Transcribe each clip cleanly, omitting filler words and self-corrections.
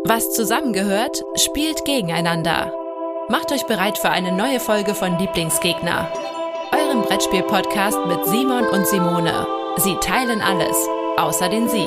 Was zusammengehört, spielt gegeneinander. Macht euch bereit für eine neue Folge von Lieblingsgegner, eurem Brettspiel-Podcast mit Simon und Simone. Sie teilen alles, außer den Sieg.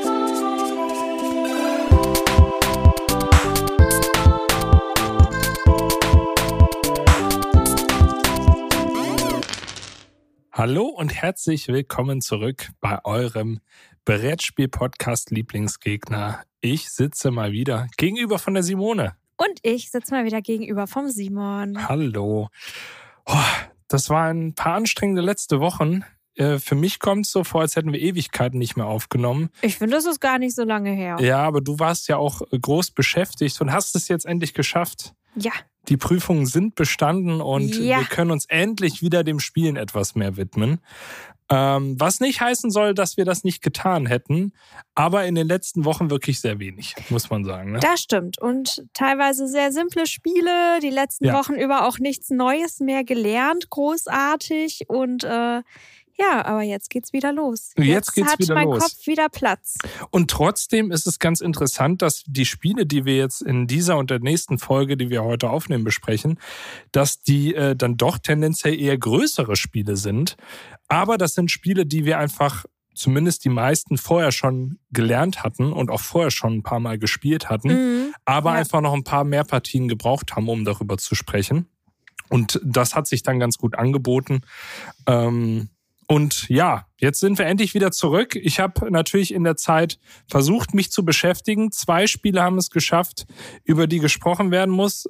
Hallo und herzlich willkommen zurück bei eurem Brettspiel-Podcast Lieblingsgegner. Ich sitze mal wieder gegenüber von der Simone. Und ich sitze mal wieder gegenüber vom Simon. Hallo. Das waren ein paar anstrengende letzte Wochen. Für mich kommt es so vor, als hätten wir Ewigkeiten nicht mehr aufgenommen. Ich finde, das ist gar nicht so lange her. Ja, aber du warst ja auch groß beschäftigt und hast es jetzt endlich geschafft. Ja. Die Prüfungen sind bestanden und wir können uns endlich wieder dem Spielen etwas mehr widmen. Was nicht heißen soll, dass wir das nicht getan hätten, aber in den letzten Wochen wirklich sehr wenig, muss man sagen. Ne? Das stimmt. Und teilweise sehr simple Spiele, die letzten Wochen über auch nichts Neues mehr gelernt, großartig. Und aber jetzt geht's wieder los. Jetzt geht's wieder los. Hat mein Kopf wieder Platz. Und trotzdem ist es ganz interessant, dass die Spiele, die wir jetzt in dieser und der nächsten Folge, die wir heute aufnehmen, besprechen, dass die dann doch tendenziell eher größere Spiele sind. Aber das sind Spiele, die wir einfach, zumindest die meisten, vorher schon gelernt hatten und auch vorher schon ein paar Mal gespielt hatten, aber einfach noch ein paar mehr Partien gebraucht haben, um darüber zu sprechen. Und das hat sich dann ganz gut angeboten. Und ja, jetzt sind wir endlich wieder zurück. Ich habe natürlich in der Zeit versucht, mich zu beschäftigen. 2 Spiele haben es geschafft, über die gesprochen werden muss.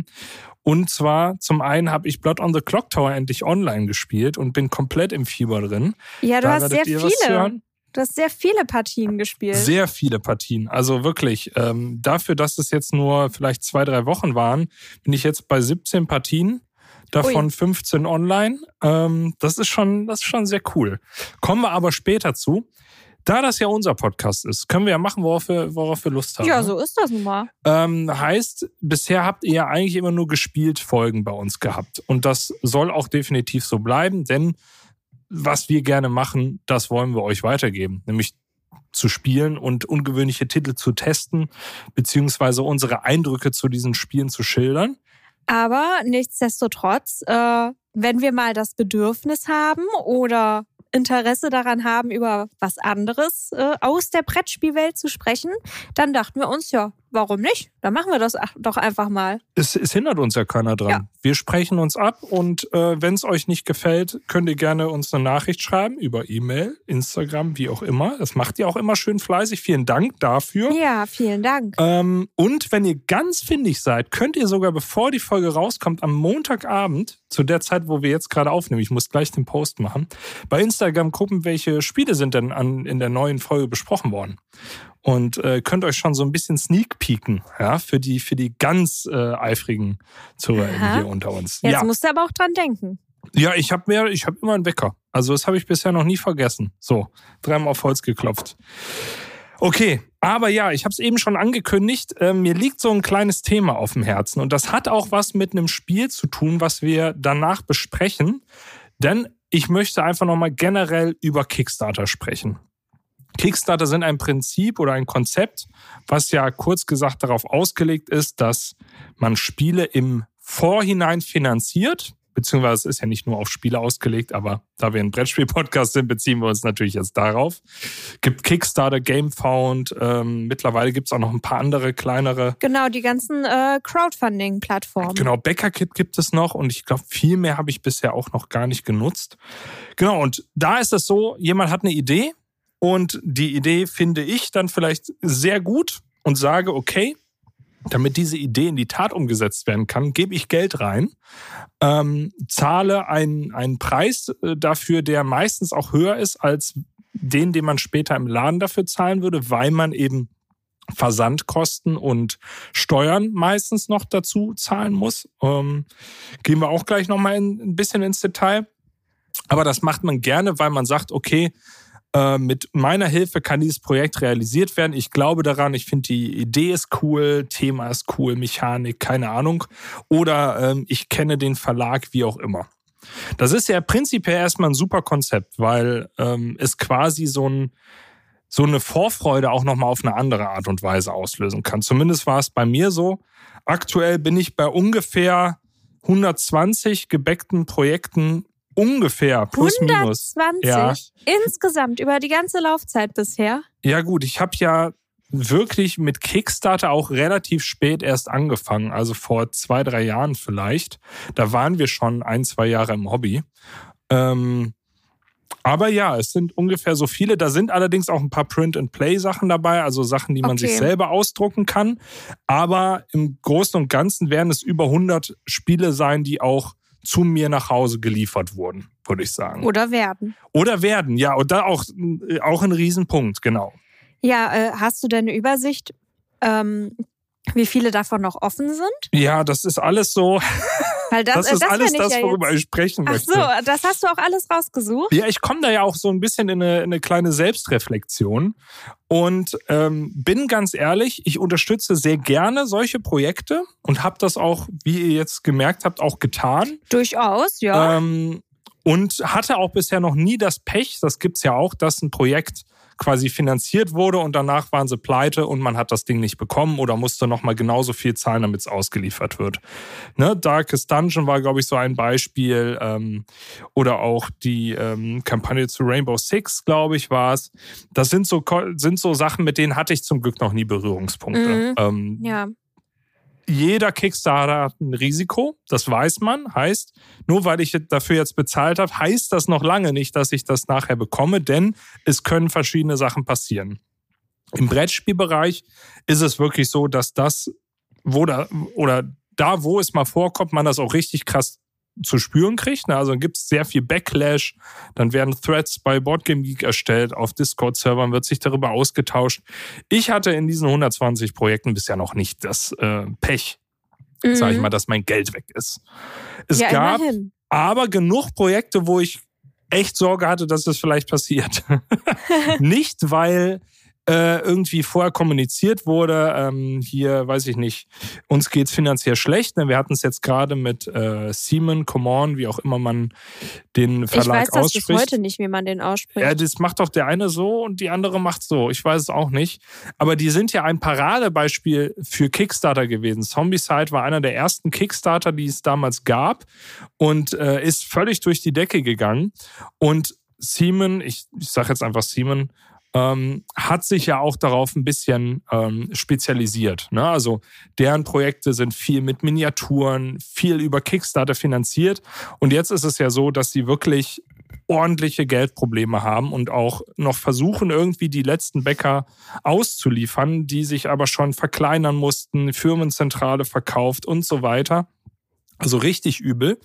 Und zwar, zum einen habe ich Blood on the Clocktower endlich online gespielt und bin komplett im Fieber drin. Ja, du hast sehr viele. Du hast sehr viele Partien gespielt. Sehr viele Partien. Also wirklich, dafür, dass es jetzt nur vielleicht 2-3 Wochen waren, bin ich jetzt bei 17 Partien. Davon 15 online. Das ist schon sehr cool. Kommen wir aber später zu. Da das ja unser Podcast ist, können wir ja machen, worauf wir Lust haben. Ja, so ist das nun mal. Heißt, bisher habt ihr ja eigentlich immer nur gespielt Folgen bei uns gehabt. Und das soll auch definitiv so bleiben, denn was wir gerne machen, das wollen wir euch weitergeben. Nämlich zu spielen und ungewöhnliche Titel zu testen, beziehungsweise unsere Eindrücke zu diesen Spielen zu schildern. Aber nichtsdestotrotz, wenn wir mal das Bedürfnis haben oder Interesse daran haben, über was anderes aus der Brettspielwelt zu sprechen, dann dachten wir uns, ja, warum nicht? Dann machen wir das doch einfach mal. Es hindert uns ja keiner dran. Ja. Wir sprechen uns ab und wenn es euch nicht gefällt, könnt ihr gerne uns eine Nachricht schreiben über E-Mail, Instagram, wie auch immer. Das macht ihr auch immer schön fleißig. Vielen Dank dafür. Ja, vielen Dank. Und wenn ihr ganz findig seid, könnt ihr sogar, bevor die Folge rauskommt, am Montagabend, zu der Zeit, wo wir jetzt gerade aufnehmen, ich muss gleich den Post machen, bei Instagram gucken, welche Spiele sind denn in der neuen Folge besprochen worden. Und könnt euch schon so ein bisschen sneak peeken, ja, für die ganz eifrigen Zuhörer hier unter uns. Jetzt musst du aber auch dran denken. Ja, ich hab immer einen Wecker. Also das habe ich bisher noch nie vergessen. So, 3-mal auf Holz geklopft. Okay, aber ja, ich habe es eben schon angekündigt. Mir liegt so ein kleines Thema auf dem Herzen. Und das hat auch was mit einem Spiel zu tun, was wir danach besprechen. Denn ich möchte einfach nochmal generell über Kickstarter sprechen. Kickstarter sind ein Prinzip oder ein Konzept, was ja kurz gesagt darauf ausgelegt ist, dass man Spiele im Vorhinein finanziert, beziehungsweise es ist ja nicht nur auf Spiele ausgelegt, aber da wir ein Brettspiel-Podcast sind, beziehen wir uns natürlich jetzt darauf. Gibt Kickstarter, Gamefound, mittlerweile gibt es auch noch ein paar andere kleinere. Genau, die ganzen Crowdfunding-Plattformen. Genau, BackerKit gibt es noch und ich glaube, viel mehr habe ich bisher auch noch gar nicht genutzt. Genau, und da ist es so, jemand hat eine Idee, und die Idee finde ich dann vielleicht sehr gut und sage, okay, damit diese Idee in die Tat umgesetzt werden kann, gebe ich Geld rein, zahle einen Preis dafür, der meistens auch höher ist als den man später im Laden dafür zahlen würde, weil man eben Versandkosten und Steuern meistens noch dazu zahlen muss. Gehen wir auch gleich nochmal ein bisschen ins Detail. Aber das macht man gerne, weil man sagt, okay, mit meiner Hilfe kann dieses Projekt realisiert werden. Ich glaube daran, ich finde die Idee ist cool, Thema ist cool, Mechanik, keine Ahnung. Oder ich kenne den Verlag, wie auch immer. Das ist ja prinzipiell erstmal ein super Konzept, weil es quasi so ein so eine Vorfreude auch nochmal auf eine andere Art und Weise auslösen kann. Zumindest war es bei mir so. Aktuell bin ich bei ungefähr 120 gebackten Projekten, ungefähr, plus minus. 120? Ja. Insgesamt, über die ganze Laufzeit bisher? Ja gut, ich habe ja wirklich mit Kickstarter auch relativ spät erst angefangen, also vor 2-3 Jahren vielleicht. Da waren wir schon 1-2 Jahre im Hobby. Aber ja, es sind ungefähr so viele. Da sind allerdings auch ein paar Print-and-Play-Sachen dabei, also Sachen, die man sich selber ausdrucken kann. Aber im Großen und Ganzen werden es über 100 Spiele sein, die auch zu mir nach Hause geliefert wurden, würde ich sagen. Oder werden. Oder werden, ja. Und da auch ein Riesenpunkt, genau. Ja, hast du denn eine Übersicht, wie viele davon noch offen sind? Ja, das ist alles so. Weil das ist alles das, worüber ich sprechen möchte. Ach so, das hast du auch alles rausgesucht? Ja, ich komme da ja auch so ein bisschen in eine kleine Selbstreflexion und bin ganz ehrlich, ich unterstütze sehr gerne solche Projekte und habe das auch, wie ihr jetzt gemerkt habt, auch getan. Durchaus, ja. Und hatte auch bisher noch nie das Pech, das gibt's ja auch, dass ein Projekt quasi finanziert wurde und danach waren sie pleite und man hat das Ding nicht bekommen oder musste nochmal genauso viel zahlen, damit es ausgeliefert wird. Ne? Darkest Dungeon war, glaube ich, so ein Beispiel. Oder auch die Kampagne zu Rainbow Six, glaube ich, war es. Das sind so Sachen, mit denen hatte ich zum Glück noch nie Berührungspunkte. Ja. Jeder Kickstarter hat ein Risiko, das weiß man. Heißt, nur weil ich dafür jetzt bezahlt habe, heißt das noch lange nicht, dass ich das nachher bekomme, denn es können verschiedene Sachen passieren. Im Brettspielbereich ist es wirklich so, dass das, wo es mal vorkommt, man das auch richtig krass zu spüren kriegt. Also gibt es sehr viel Backlash, dann werden Threads bei Boardgame Geek erstellt, auf Discord-Servern wird sich darüber ausgetauscht. Ich hatte in diesen 120 Projekten bisher noch nicht das Pech, sage ich mal, dass mein Geld weg ist. Es gab aber genug Projekte, wo ich echt Sorge hatte, dass das vielleicht passiert. Nicht, weil irgendwie vorher kommuniziert wurde, hier, weiß ich nicht, uns geht's finanziell schlecht. Wir hatten es jetzt gerade mit Simon, Come On, wie auch immer man den Verlag ausspricht. Ich weiß bis heute nicht, wie man den ausspricht. Ja, das macht doch der eine so und die andere macht so. Ich weiß es auch nicht. Aber die sind ja ein Paradebeispiel für Kickstarter gewesen. Zombicide war einer der ersten Kickstarter, die es damals gab und ist völlig durch die Decke gegangen. Und Simon, ich sage jetzt einfach Simon, hat sich ja auch darauf ein bisschen spezialisiert. Ne? Also deren Projekte sind viel mit Miniaturen, viel über Kickstarter finanziert. Und jetzt ist es ja so, dass sie wirklich ordentliche Geldprobleme haben und auch noch versuchen, irgendwie die letzten Bäcker auszuliefern, die sich aber schon verkleinern mussten, Firmenzentrale verkauft und so weiter. Also richtig übel.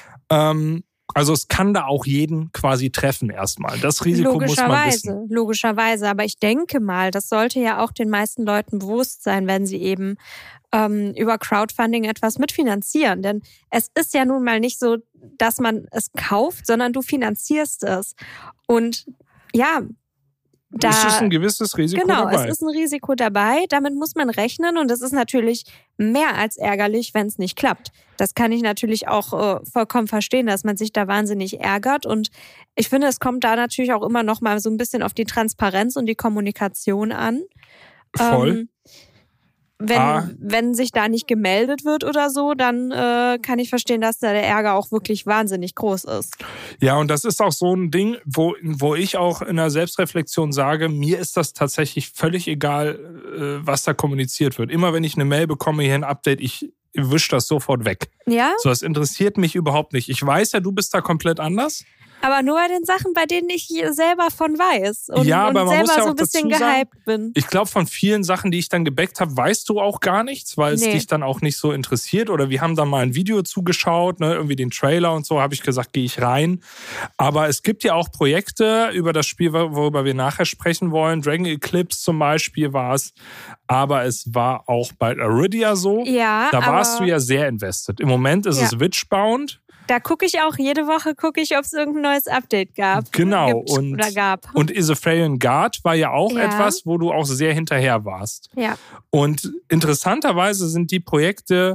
Also es kann da auch jeden quasi treffen erstmal. Das Risiko muss man wissen. Logischerweise. Aber ich denke mal, das sollte ja auch den meisten Leuten bewusst sein, wenn sie eben über Crowdfunding etwas mitfinanzieren. Denn es ist ja nun mal nicht so, dass man es kauft, sondern du finanzierst es. Und ja, da ist ein gewisses Risiko dabei. Genau, es ist ein Risiko dabei. Damit muss man rechnen und es ist natürlich mehr als ärgerlich, wenn es nicht klappt. Das kann ich natürlich auch vollkommen verstehen, dass man sich da wahnsinnig ärgert. Und ich finde, es kommt da natürlich auch immer noch mal so ein bisschen auf die Transparenz und die Kommunikation an. Voll. Wenn sich da nicht gemeldet wird oder so, dann kann ich verstehen, dass da der Ärger auch wirklich wahnsinnig groß ist. Ja, und das ist auch so ein Ding, wo ich auch in der Selbstreflexion sage, mir ist das tatsächlich völlig egal, was da kommuniziert wird. Immer wenn ich eine Mail bekomme, hier ein Update, ich wische das sofort weg. Ja? So, das interessiert mich überhaupt nicht. Ich weiß ja, du bist da komplett anders. Aber nur bei den Sachen, bei denen ich selber von weiß und, ja, aber und man selber muss ja so auch ein bisschen dazu sagen, gehypt bin. Ich glaube, von vielen Sachen, die ich dann gebackt habe, weißt du auch gar nichts, weil es dich dann auch nicht so interessiert. Oder wir haben da mal ein Video zugeschaut, ne, irgendwie den Trailer und so, habe ich gesagt, gehe ich rein. Aber es gibt ja auch Projekte über das Spiel, worüber wir nachher sprechen wollen. Dragon Eclipse zum Beispiel war es. Aber es war auch bei Aridia so. Ja, da warst du ja sehr invested. Im Moment ist es Witchbound. Da gucke ich auch, jede Woche ob es irgendein neues Update gab. Genau. Gab. Und Isafarian Guard war ja auch etwas, wo du auch sehr hinterher warst. Ja. Und interessanterweise sind die Projekte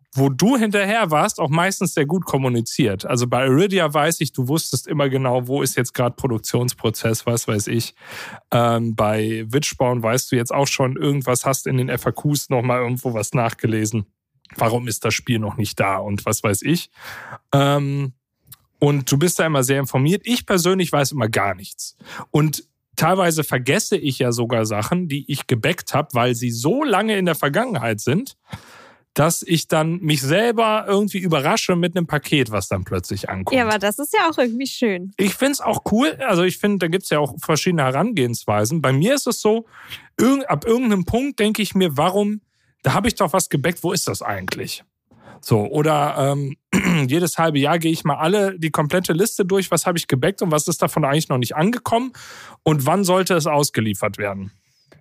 wo du hinterher warst, auch meistens sehr gut kommuniziert. Also bei Iridia weiß ich, du wusstest immer genau, wo ist jetzt gerade Produktionsprozess, was weiß ich. Bei Witchbound weißt du jetzt auch schon, irgendwas hast in den FAQs nochmal irgendwo was nachgelesen. Warum ist das Spiel noch nicht da und was weiß ich. Und du bist da immer sehr informiert. Ich persönlich weiß immer gar nichts. Und teilweise vergesse ich ja sogar Sachen, die ich gebackt habe, weil sie so lange in der Vergangenheit sind, dass ich dann mich selber irgendwie überrasche mit einem Paket, was dann plötzlich ankommt. Ja, aber das ist ja auch irgendwie schön. Ich finde es auch cool. Also ich finde, da gibt es ja auch verschiedene Herangehensweisen. Bei mir ist es so, ab irgendeinem Punkt denke ich mir, warum, da habe ich doch was gebackt, wo ist das eigentlich? So, oder jedes halbe Jahr gehe ich mal die komplette Liste durch, was habe ich gebackt und was ist davon eigentlich noch nicht angekommen und wann sollte es ausgeliefert werden?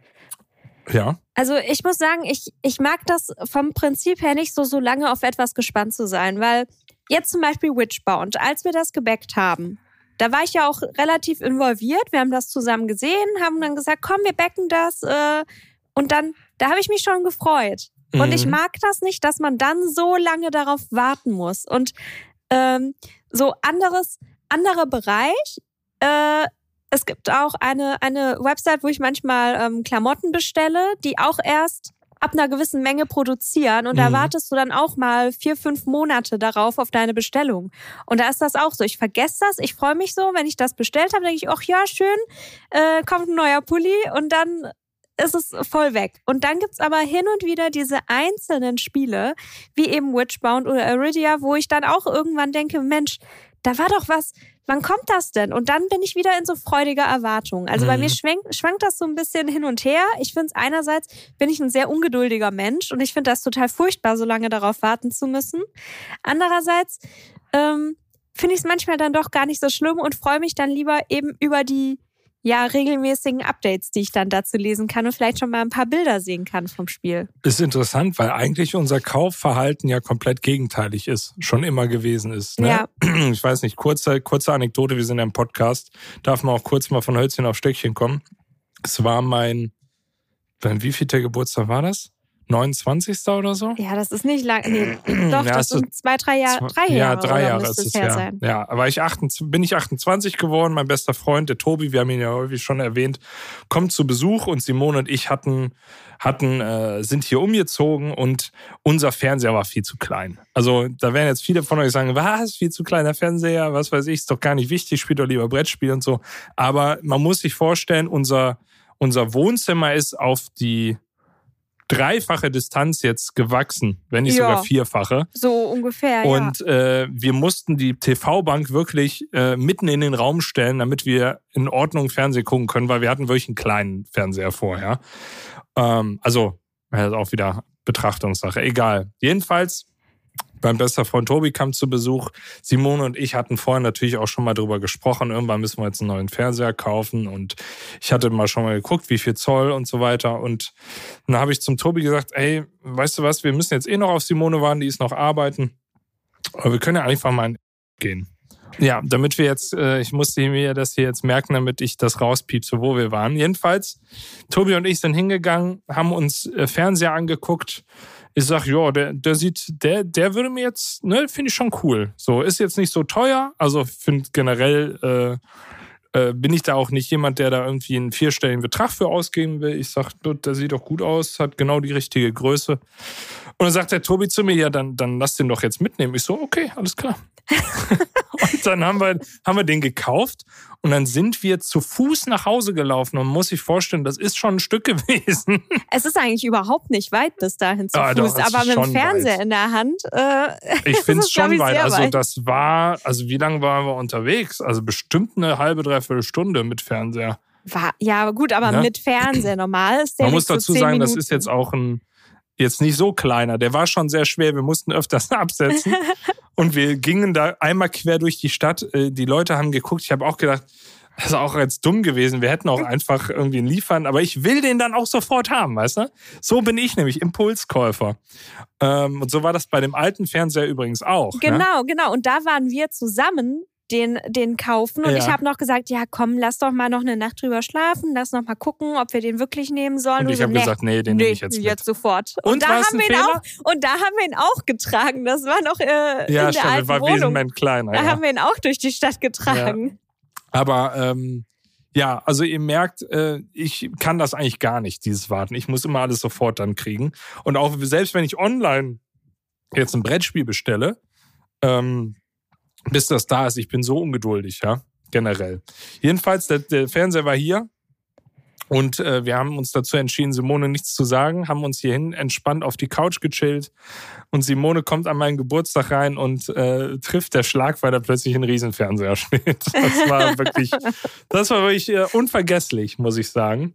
Ja. Also ich muss sagen, ich mag das vom Prinzip her nicht so lange auf etwas gespannt zu sein, weil jetzt zum Beispiel Witchbound, als wir das gebackt haben, da war ich ja auch relativ involviert, wir haben das zusammen gesehen, haben dann gesagt, komm, wir backen das und dann, da habe ich mich schon gefreut. Und ich mag das nicht, dass man dann so lange darauf warten muss. Und so anderer Bereich, es gibt auch eine Website, wo ich manchmal Klamotten bestelle, die auch erst ab einer gewissen Menge produzieren. Und da wartest du dann auch mal 4-5 Monate darauf auf deine Bestellung. Und da ist das auch so. Ich vergesse das. Ich freue mich so, wenn ich das bestellt habe, denke ich, ach ja, schön, kommt ein neuer Pulli und dann ist es voll weg. Und dann gibt's aber hin und wieder diese einzelnen Spiele, wie eben Witchbound oder Iridia, wo ich dann auch irgendwann denke, Mensch, da war doch was, wann kommt das denn? Und dann bin ich wieder in so freudiger Erwartung. Also bei mir schwankt das so ein bisschen hin und her. Ich finde es einerseits, bin ich ein sehr ungeduldiger Mensch und ich finde das total furchtbar, so lange darauf warten zu müssen. Andererseits finde ich es manchmal dann doch gar nicht so schlimm und freue mich dann lieber eben über die regelmäßigen Updates, die ich dann dazu lesen kann und vielleicht schon mal ein paar Bilder sehen kann vom Spiel. Ist interessant, weil eigentlich unser Kaufverhalten ja komplett gegenteilig ist, schon immer gewesen ist. Ne? Ja. Ich weiß nicht, kurze Anekdote, wir sind ja im Podcast, darf man auch kurz mal von Hölzchen auf Stöckchen kommen. Es war wie viel der Geburtstag war das? 29. oder so? Ja, das ist nicht lang. Nee, doch, ja, das sind 3 Jahre. 3 Jahre. Ja, 3 Jahre ist es ja. sein. Ja, aber bin ich 28 geworden. Mein bester Freund, der Tobi, wir haben ihn ja häufig schon erwähnt, kommt zu Besuch und Simone und ich sind hier umgezogen und unser Fernseher war viel zu klein. Also da werden jetzt viele von euch sagen, was, viel zu kleiner Fernseher, was weiß ich, ist doch gar nicht wichtig, spielt doch lieber Brettspiel und so. Aber man muss sich vorstellen, unser Wohnzimmer ist auf die 3-fache Distanz jetzt gewachsen, wenn nicht sogar 4-fache. So ungefähr, und wir mussten die TV-Bank wirklich mitten in den Raum stellen, damit wir in Ordnung Fernsehen gucken können, weil wir hatten wirklich einen kleinen Fernseher vorher. Also, auch wieder Betrachtungssache. Egal. Jedenfalls, mein bester Freund Tobi kam zu Besuch. Simone und ich hatten vorher natürlich auch schon mal drüber gesprochen. Irgendwann müssen wir jetzt einen neuen Fernseher kaufen. Und ich hatte schon mal geguckt, wie viel Zoll und so weiter. Und dann habe ich zum Tobi gesagt, ey, weißt du was, wir müssen jetzt noch auf Simone warten, die ist noch arbeiten. Aber wir können ja einfach mal gehen. Ja, damit wir jetzt, ich musste mir das hier jetzt merken, damit ich das rauspiepse, wo wir waren. Jedenfalls, Tobi und ich sind hingegangen, haben uns Fernseher angeguckt. Ich sag, ja, der würde mir jetzt, ne, finde ich schon cool. So, ist jetzt nicht so teuer. Also, finde generell, bin ich da auch nicht jemand, der da irgendwie einen 4-stelligen Betrag für ausgeben will. Ich sag, der sieht doch gut aus, hat genau die richtige Größe. Und dann sagt der Tobi zu mir, ja, dann lass den doch jetzt mitnehmen. Ich so, okay, alles klar. Und dann haben wir den gekauft und dann sind wir zu Fuß nach Hause gelaufen und man muss sich vorstellen, das ist schon ein Stück gewesen. Es ist eigentlich überhaupt nicht weit bis dahin zu Fuß, doch, aber mit dem Fernseher weit in der Hand. Ich finde es schon weit. Also wie lange waren wir unterwegs? Also bestimmt eine halbe, dreiviertel Stunde mit Fernseher. Ja, gut, aber mit Fernseher normal ist der. Man muss dazu sagen, Minuten. Das ist jetzt auch jetzt nicht so kleiner. Der war schon sehr schwer. Wir mussten öfters absetzen. Und wir gingen da einmal quer durch die Stadt. Die Leute haben geguckt. Ich habe auch gedacht, das ist auch jetzt dumm gewesen. Wir hätten auch einfach irgendwie liefern. Aber ich will den dann auch sofort haben, weißt du? So bin ich nämlich, Impulskäufer. Und so war das bei dem alten Fernseher übrigens auch. Genau. Und da waren wir zusammen den kaufen. Und ich habe noch gesagt, ja komm, lass doch mal noch eine Nacht drüber schlafen, lass noch mal gucken, ob wir den wirklich nehmen sollen. Und ich habe gesagt, nee, den nehme ich jetzt mit. Jetzt sofort. Und da haben wir ihn auch getragen. Das war noch in der alten war Wohnung. Wesentlich kleiner. Da haben wir ihn auch durch die Stadt getragen. Ja. Aber also ihr merkt, ich kann das eigentlich gar nicht, dieses Warten. Ich muss immer alles sofort dann kriegen. Und auch selbst wenn ich online jetzt ein Brettspiel bestelle, bis das da ist, ich bin so ungeduldig, ja, generell. Jedenfalls, der Fernseher war hier und wir haben uns dazu entschieden, Simone nichts zu sagen, haben uns hierhin entspannt auf die Couch gechillt und Simone kommt an meinen Geburtstag rein und trifft der Schlag, weil da plötzlich ein Riesenfernseher steht. Das war wirklich unvergesslich, muss ich sagen.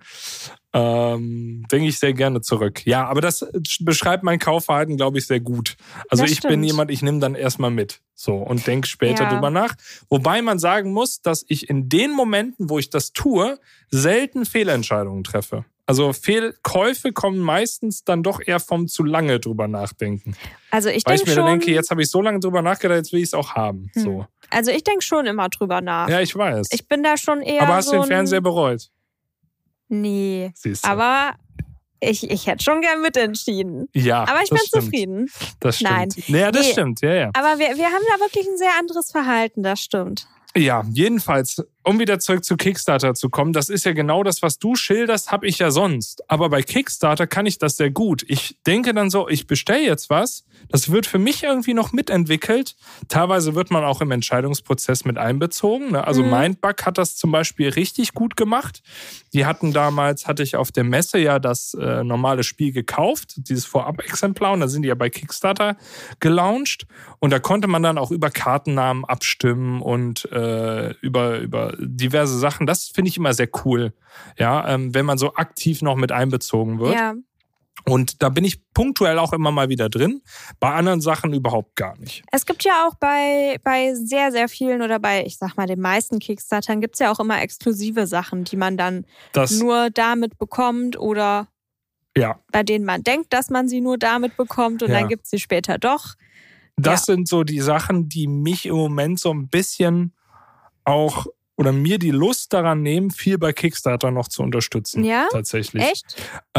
Denke ich sehr gerne zurück. Ja, aber das beschreibt mein Kaufverhalten, glaube ich, sehr gut. Also ich bin jemand, ich nehme dann erstmal mit so und denke später drüber nach. Wobei man sagen muss, dass ich in den Momenten, wo ich das tue, selten Fehlentscheidungen treffe. Also Fehlkäufe kommen meistens dann doch eher vom zu lange drüber nachdenken. Also ich Weil ich mir dann denke, jetzt habe ich so lange drüber nachgedacht, jetzt will ich es auch haben. So. Also ich denke schon immer drüber nach. Ja, ich weiß. Ich bin da schon eher Aber hast du den Fernseher bereut? Nee, Siehst du. Aber ich hätte schon gern mitentschieden. Ja, aber ich bin zufrieden. Das stimmt. Nein. Ja, das stimmt. Ja. Aber wir haben da wirklich ein sehr anderes Verhalten, das stimmt. Ja, jedenfalls, um wieder zurück zu Kickstarter zu kommen, das ist ja genau das, was du schilderst, habe ich ja sonst. Aber bei Kickstarter kann ich das sehr gut. Ich denke dann so, ich bestelle jetzt was, das wird für mich irgendwie noch mitentwickelt. Teilweise wird man auch im Entscheidungsprozess mit einbezogen. Ne? Also Mindbug hat das zum Beispiel richtig gut gemacht. Die hatte ich auf der Messe ja das normale Spiel gekauft, dieses Vorab-Exemplar, und da sind die ja bei Kickstarter gelauncht. Und da konnte man dann auch über Kartennamen abstimmen und über diverse Sachen. Das finde ich immer sehr cool, ja, wenn man so aktiv noch mit einbezogen wird. Ja. Und da bin ich punktuell auch immer mal wieder drin, bei anderen Sachen überhaupt gar nicht. Es gibt ja auch bei sehr, sehr vielen oder bei, ich sag mal, den meisten Kickstartern gibt es ja auch immer exklusive Sachen, die man dann nur damit bekommt oder bei denen man denkt, dass man sie nur damit bekommt und dann gibt es sie später doch. Das sind so die Sachen, die mich im Moment so ein bisschen auch oder mir die Lust daran nehmen, viel bei Kickstarter noch zu unterstützen. Ja? Tatsächlich. Echt?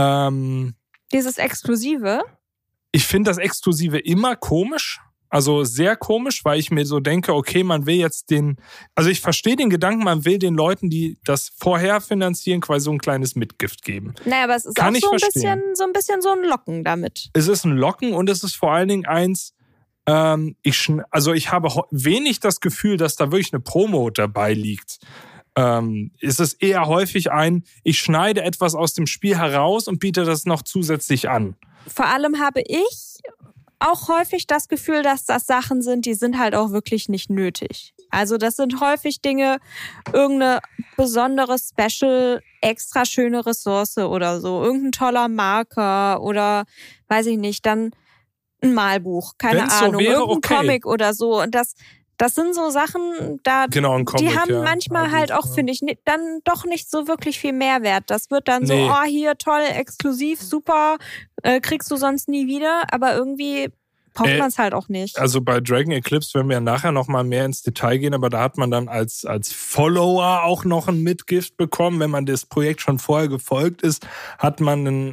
Dieses Exklusive? Ich finde das Exklusive immer komisch. Also sehr komisch, weil ich mir so denke, okay, man will jetzt also ich verstehe den Gedanken, man will den Leuten, die das vorher finanzieren, quasi so ein kleines Mitgift geben. Naja, aber es ist Kann auch so ein bisschen so ein Locken damit. Es ist ein Locken und es ist vor allen Dingen eins, ich habe wenig das Gefühl, dass da wirklich eine Promo dabei liegt. Es ist eher häufig ich schneide etwas aus dem Spiel heraus und biete das noch zusätzlich an. Vor allem habe ich auch häufig das Gefühl, dass das Sachen sind, die sind halt auch wirklich nicht nötig. Also das sind häufig Dinge, irgendeine besondere Special, extra schöne Ressource oder so, irgendein toller Marker oder weiß ich nicht, dann ein Malbuch, keine Ahnung, so wäre, irgendein Comic oder so. Und das sind so Sachen, ein Comic, die haben manchmal halt auch, finde ich, dann doch nicht so wirklich viel Mehrwert. Das wird dann so, hier, toll, exklusiv, super, kriegst du sonst nie wieder. Aber irgendwie braucht man es halt auch nicht. Also bei Dragon Eclipse werden wir nachher noch mal mehr ins Detail gehen, aber da hat man dann als Follower auch noch ein Mitgift bekommen. Wenn man das Projekt schon vorher gefolgt ist, hat man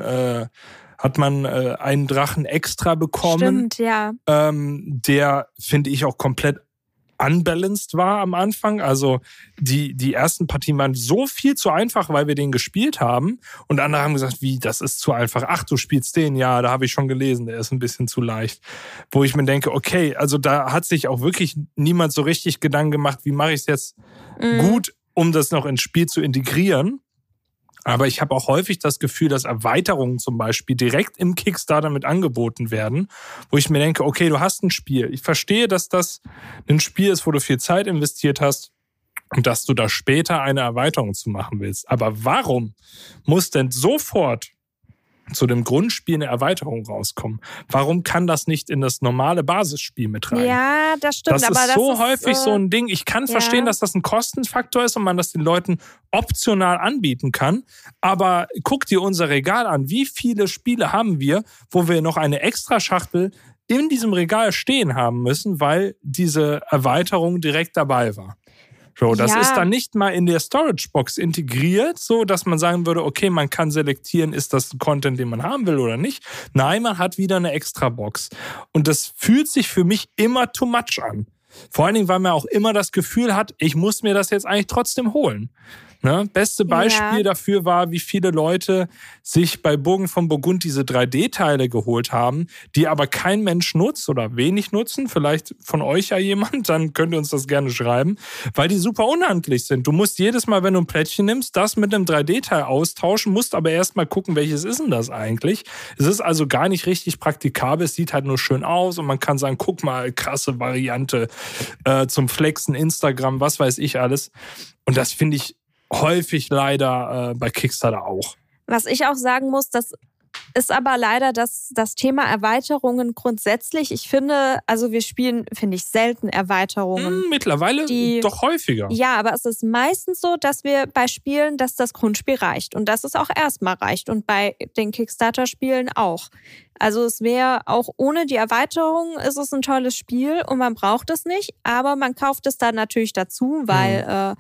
einen Drachen extra bekommen. Stimmt, ja. Der, finde ich, auch komplett unbalanced war am Anfang. Also die ersten Partien waren so viel zu einfach, weil wir den gespielt haben. Und andere haben gesagt, das ist zu einfach. Ach, du spielst den? Ja, da habe ich schon gelesen, der ist ein bisschen zu leicht. Wo ich mir denke, okay, also da hat sich auch wirklich niemand so richtig Gedanken gemacht, wie mache ich es jetzt gut, um das noch ins Spiel zu integrieren. Aber ich habe auch häufig das Gefühl, dass Erweiterungen zum Beispiel direkt im Kickstarter mit angeboten werden, wo ich mir denke, okay, du hast ein Spiel. Ich verstehe, dass das ein Spiel ist, wo du viel Zeit investiert hast und dass du da später eine Erweiterung zu machen willst. Aber warum muss denn sofort zu dem Grundspiel eine Erweiterung rauskommen? Warum kann das nicht in das normale Basisspiel mit rein? Ja, das stimmt. Das ist so häufig so ein Ding. Ich kann verstehen, dass das ein Kostenfaktor ist und man das den Leuten optional anbieten kann. Aber guck dir unser Regal an. Wie viele Spiele haben wir, wo wir noch eine extra Schachtel in diesem Regal stehen haben müssen, weil diese Erweiterung direkt dabei war. So, das ist dann nicht mal in der Storage-Box integriert, so dass man sagen würde, okay, man kann selektieren, ist das ein Content, den man haben will oder nicht. Nein, man hat wieder eine extra Box. Und das fühlt sich für mich immer too much an. Vor allen Dingen, weil man auch immer das Gefühl hat, ich muss mir das jetzt eigentlich trotzdem holen. Ne? Beste Beispiel dafür war, wie viele Leute sich bei Burgen von Burgund diese 3D-Teile geholt haben, die aber kein Mensch nutzt oder wenig nutzen. Vielleicht von euch ja jemand, dann könnt ihr uns das gerne schreiben, weil die super unhandlich sind. Du musst jedes Mal, wenn du ein Plättchen nimmst, das mit einem 3D-Teil austauschen, musst aber erst mal gucken, welches ist denn das eigentlich. Es ist also gar nicht richtig praktikabel, es sieht halt nur schön aus und man kann sagen, guck mal, krasse Variante zum Flexen, Instagram, was weiß ich alles. Und das finde ich häufig leider bei Kickstarter auch. Was ich auch sagen muss, das ist aber leider das Thema Erweiterungen grundsätzlich. Ich finde, also wir spielen, finde ich, selten Erweiterungen. Mittlerweile doch häufiger. Ja, aber es ist meistens so, dass wir bei Spielen, dass das Grundspiel reicht und dass es auch erstmal reicht und bei den Kickstarter-Spielen auch. Also es wäre auch ohne die Erweiterung ist es ein tolles Spiel und man braucht es nicht, aber man kauft es dann natürlich dazu, weil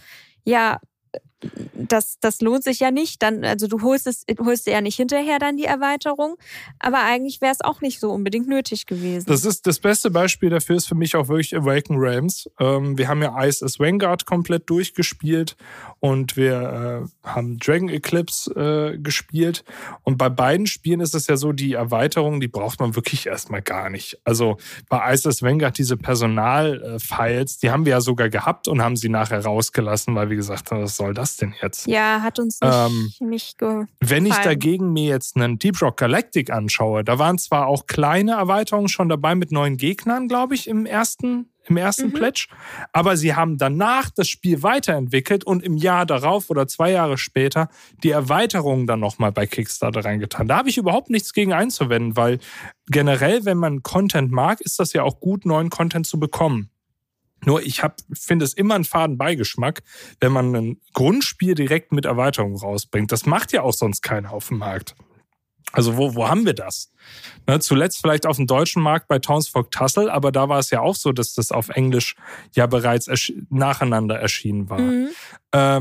das lohnt sich ja nicht. Dann, also du holst dir ja nicht hinterher dann die Erweiterung, aber eigentlich wäre es auch nicht so unbedingt nötig gewesen. Das beste Beispiel dafür ist für mich auch wirklich Awaken Realms. Wir haben ja Ice as Vanguard komplett durchgespielt und wir haben Dragon Eclipse gespielt. Und bei beiden Spielen ist es ja so, die Erweiterung, die braucht man wirklich erstmal gar nicht. Also bei Ice as Vanguard diese Personal-Files, die haben wir ja sogar gehabt und haben sie nachher rausgelassen, weil wir gesagt haben, was soll das denn jetzt? Ja, hat uns nicht gefallen. Wenn ich dagegen mir jetzt einen Deep Rock Galactic anschaue, da waren zwar auch kleine Erweiterungen schon dabei mit neuen Gegnern, glaube ich, im ersten Pledge, aber sie haben danach das Spiel weiterentwickelt und im Jahr darauf oder 2 Jahre später die Erweiterungen dann nochmal bei Kickstarter reingetan. Da habe ich überhaupt nichts gegen einzuwenden, weil generell, wenn man Content mag, ist das ja auch gut, neuen Content zu bekommen. Nur ich finde es immer einen faden Beigeschmack, wenn man ein Grundspiel direkt mit Erweiterung rausbringt. Das macht ja auch sonst keiner auf dem Markt. Also wo haben wir das? Ne, zuletzt vielleicht auf dem deutschen Markt bei Townsfolk Tassel, aber da war es ja auch so, dass das auf Englisch ja bereits nacheinander erschienen war.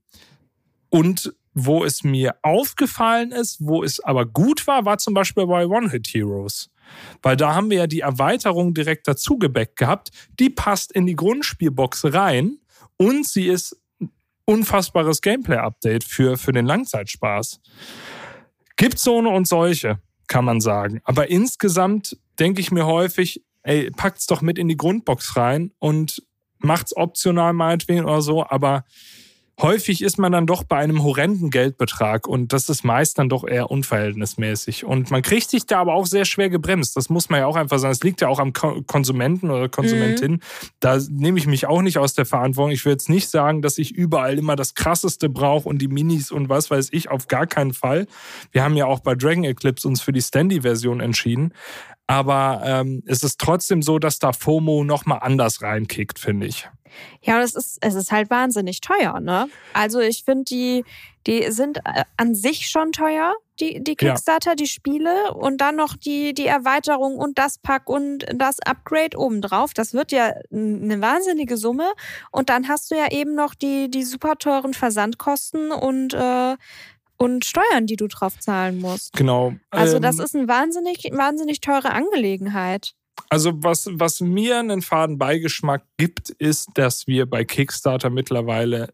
Und wo es mir aufgefallen ist, wo es aber gut war zum Beispiel bei One-Hit Heroes. Weil da haben wir ja die Erweiterung direkt dazu gebackt gehabt. Die passt in die Grundspielbox rein und sie ist ein unfassbares Gameplay-Update für den Langzeitspaß. Gibt's so und solche, kann man sagen. Aber insgesamt denke ich mir häufig, packt's doch mit in die Grundbox rein und macht's optional meinetwegen oder so, aber häufig ist man dann doch bei einem horrenden Geldbetrag und das ist meist dann doch eher unverhältnismäßig. Und man kriegt sich da aber auch sehr schwer gebremst. Das muss man ja auch einfach sagen. Es liegt ja auch am Konsumenten oder Konsumentin. Da nehme ich mich auch nicht aus der Verantwortung. Ich will jetzt nicht sagen, dass ich überall immer das Krasseste brauche und die Minis und was weiß ich, auf gar keinen Fall. Wir haben ja auch bei Dragon Eclipse uns für die Standy-Version entschieden. Aber es ist trotzdem so, dass da FOMO nochmal anders reinkickt, finde ich. Ja, es ist halt wahnsinnig teuer, ne? Also ich finde, die sind an sich schon teuer, die Kickstarter, die Spiele und dann noch die Erweiterung und das Pack und das Upgrade obendrauf. Das wird ja eine wahnsinnige Summe. Und dann hast du ja eben noch die super teuren Versandkosten und Steuern, die du drauf zahlen musst. Genau. Also das ist eine wahnsinnig teure Angelegenheit. Also was mir einen faden Beigeschmack gibt, ist, dass wir bei Kickstarter mittlerweile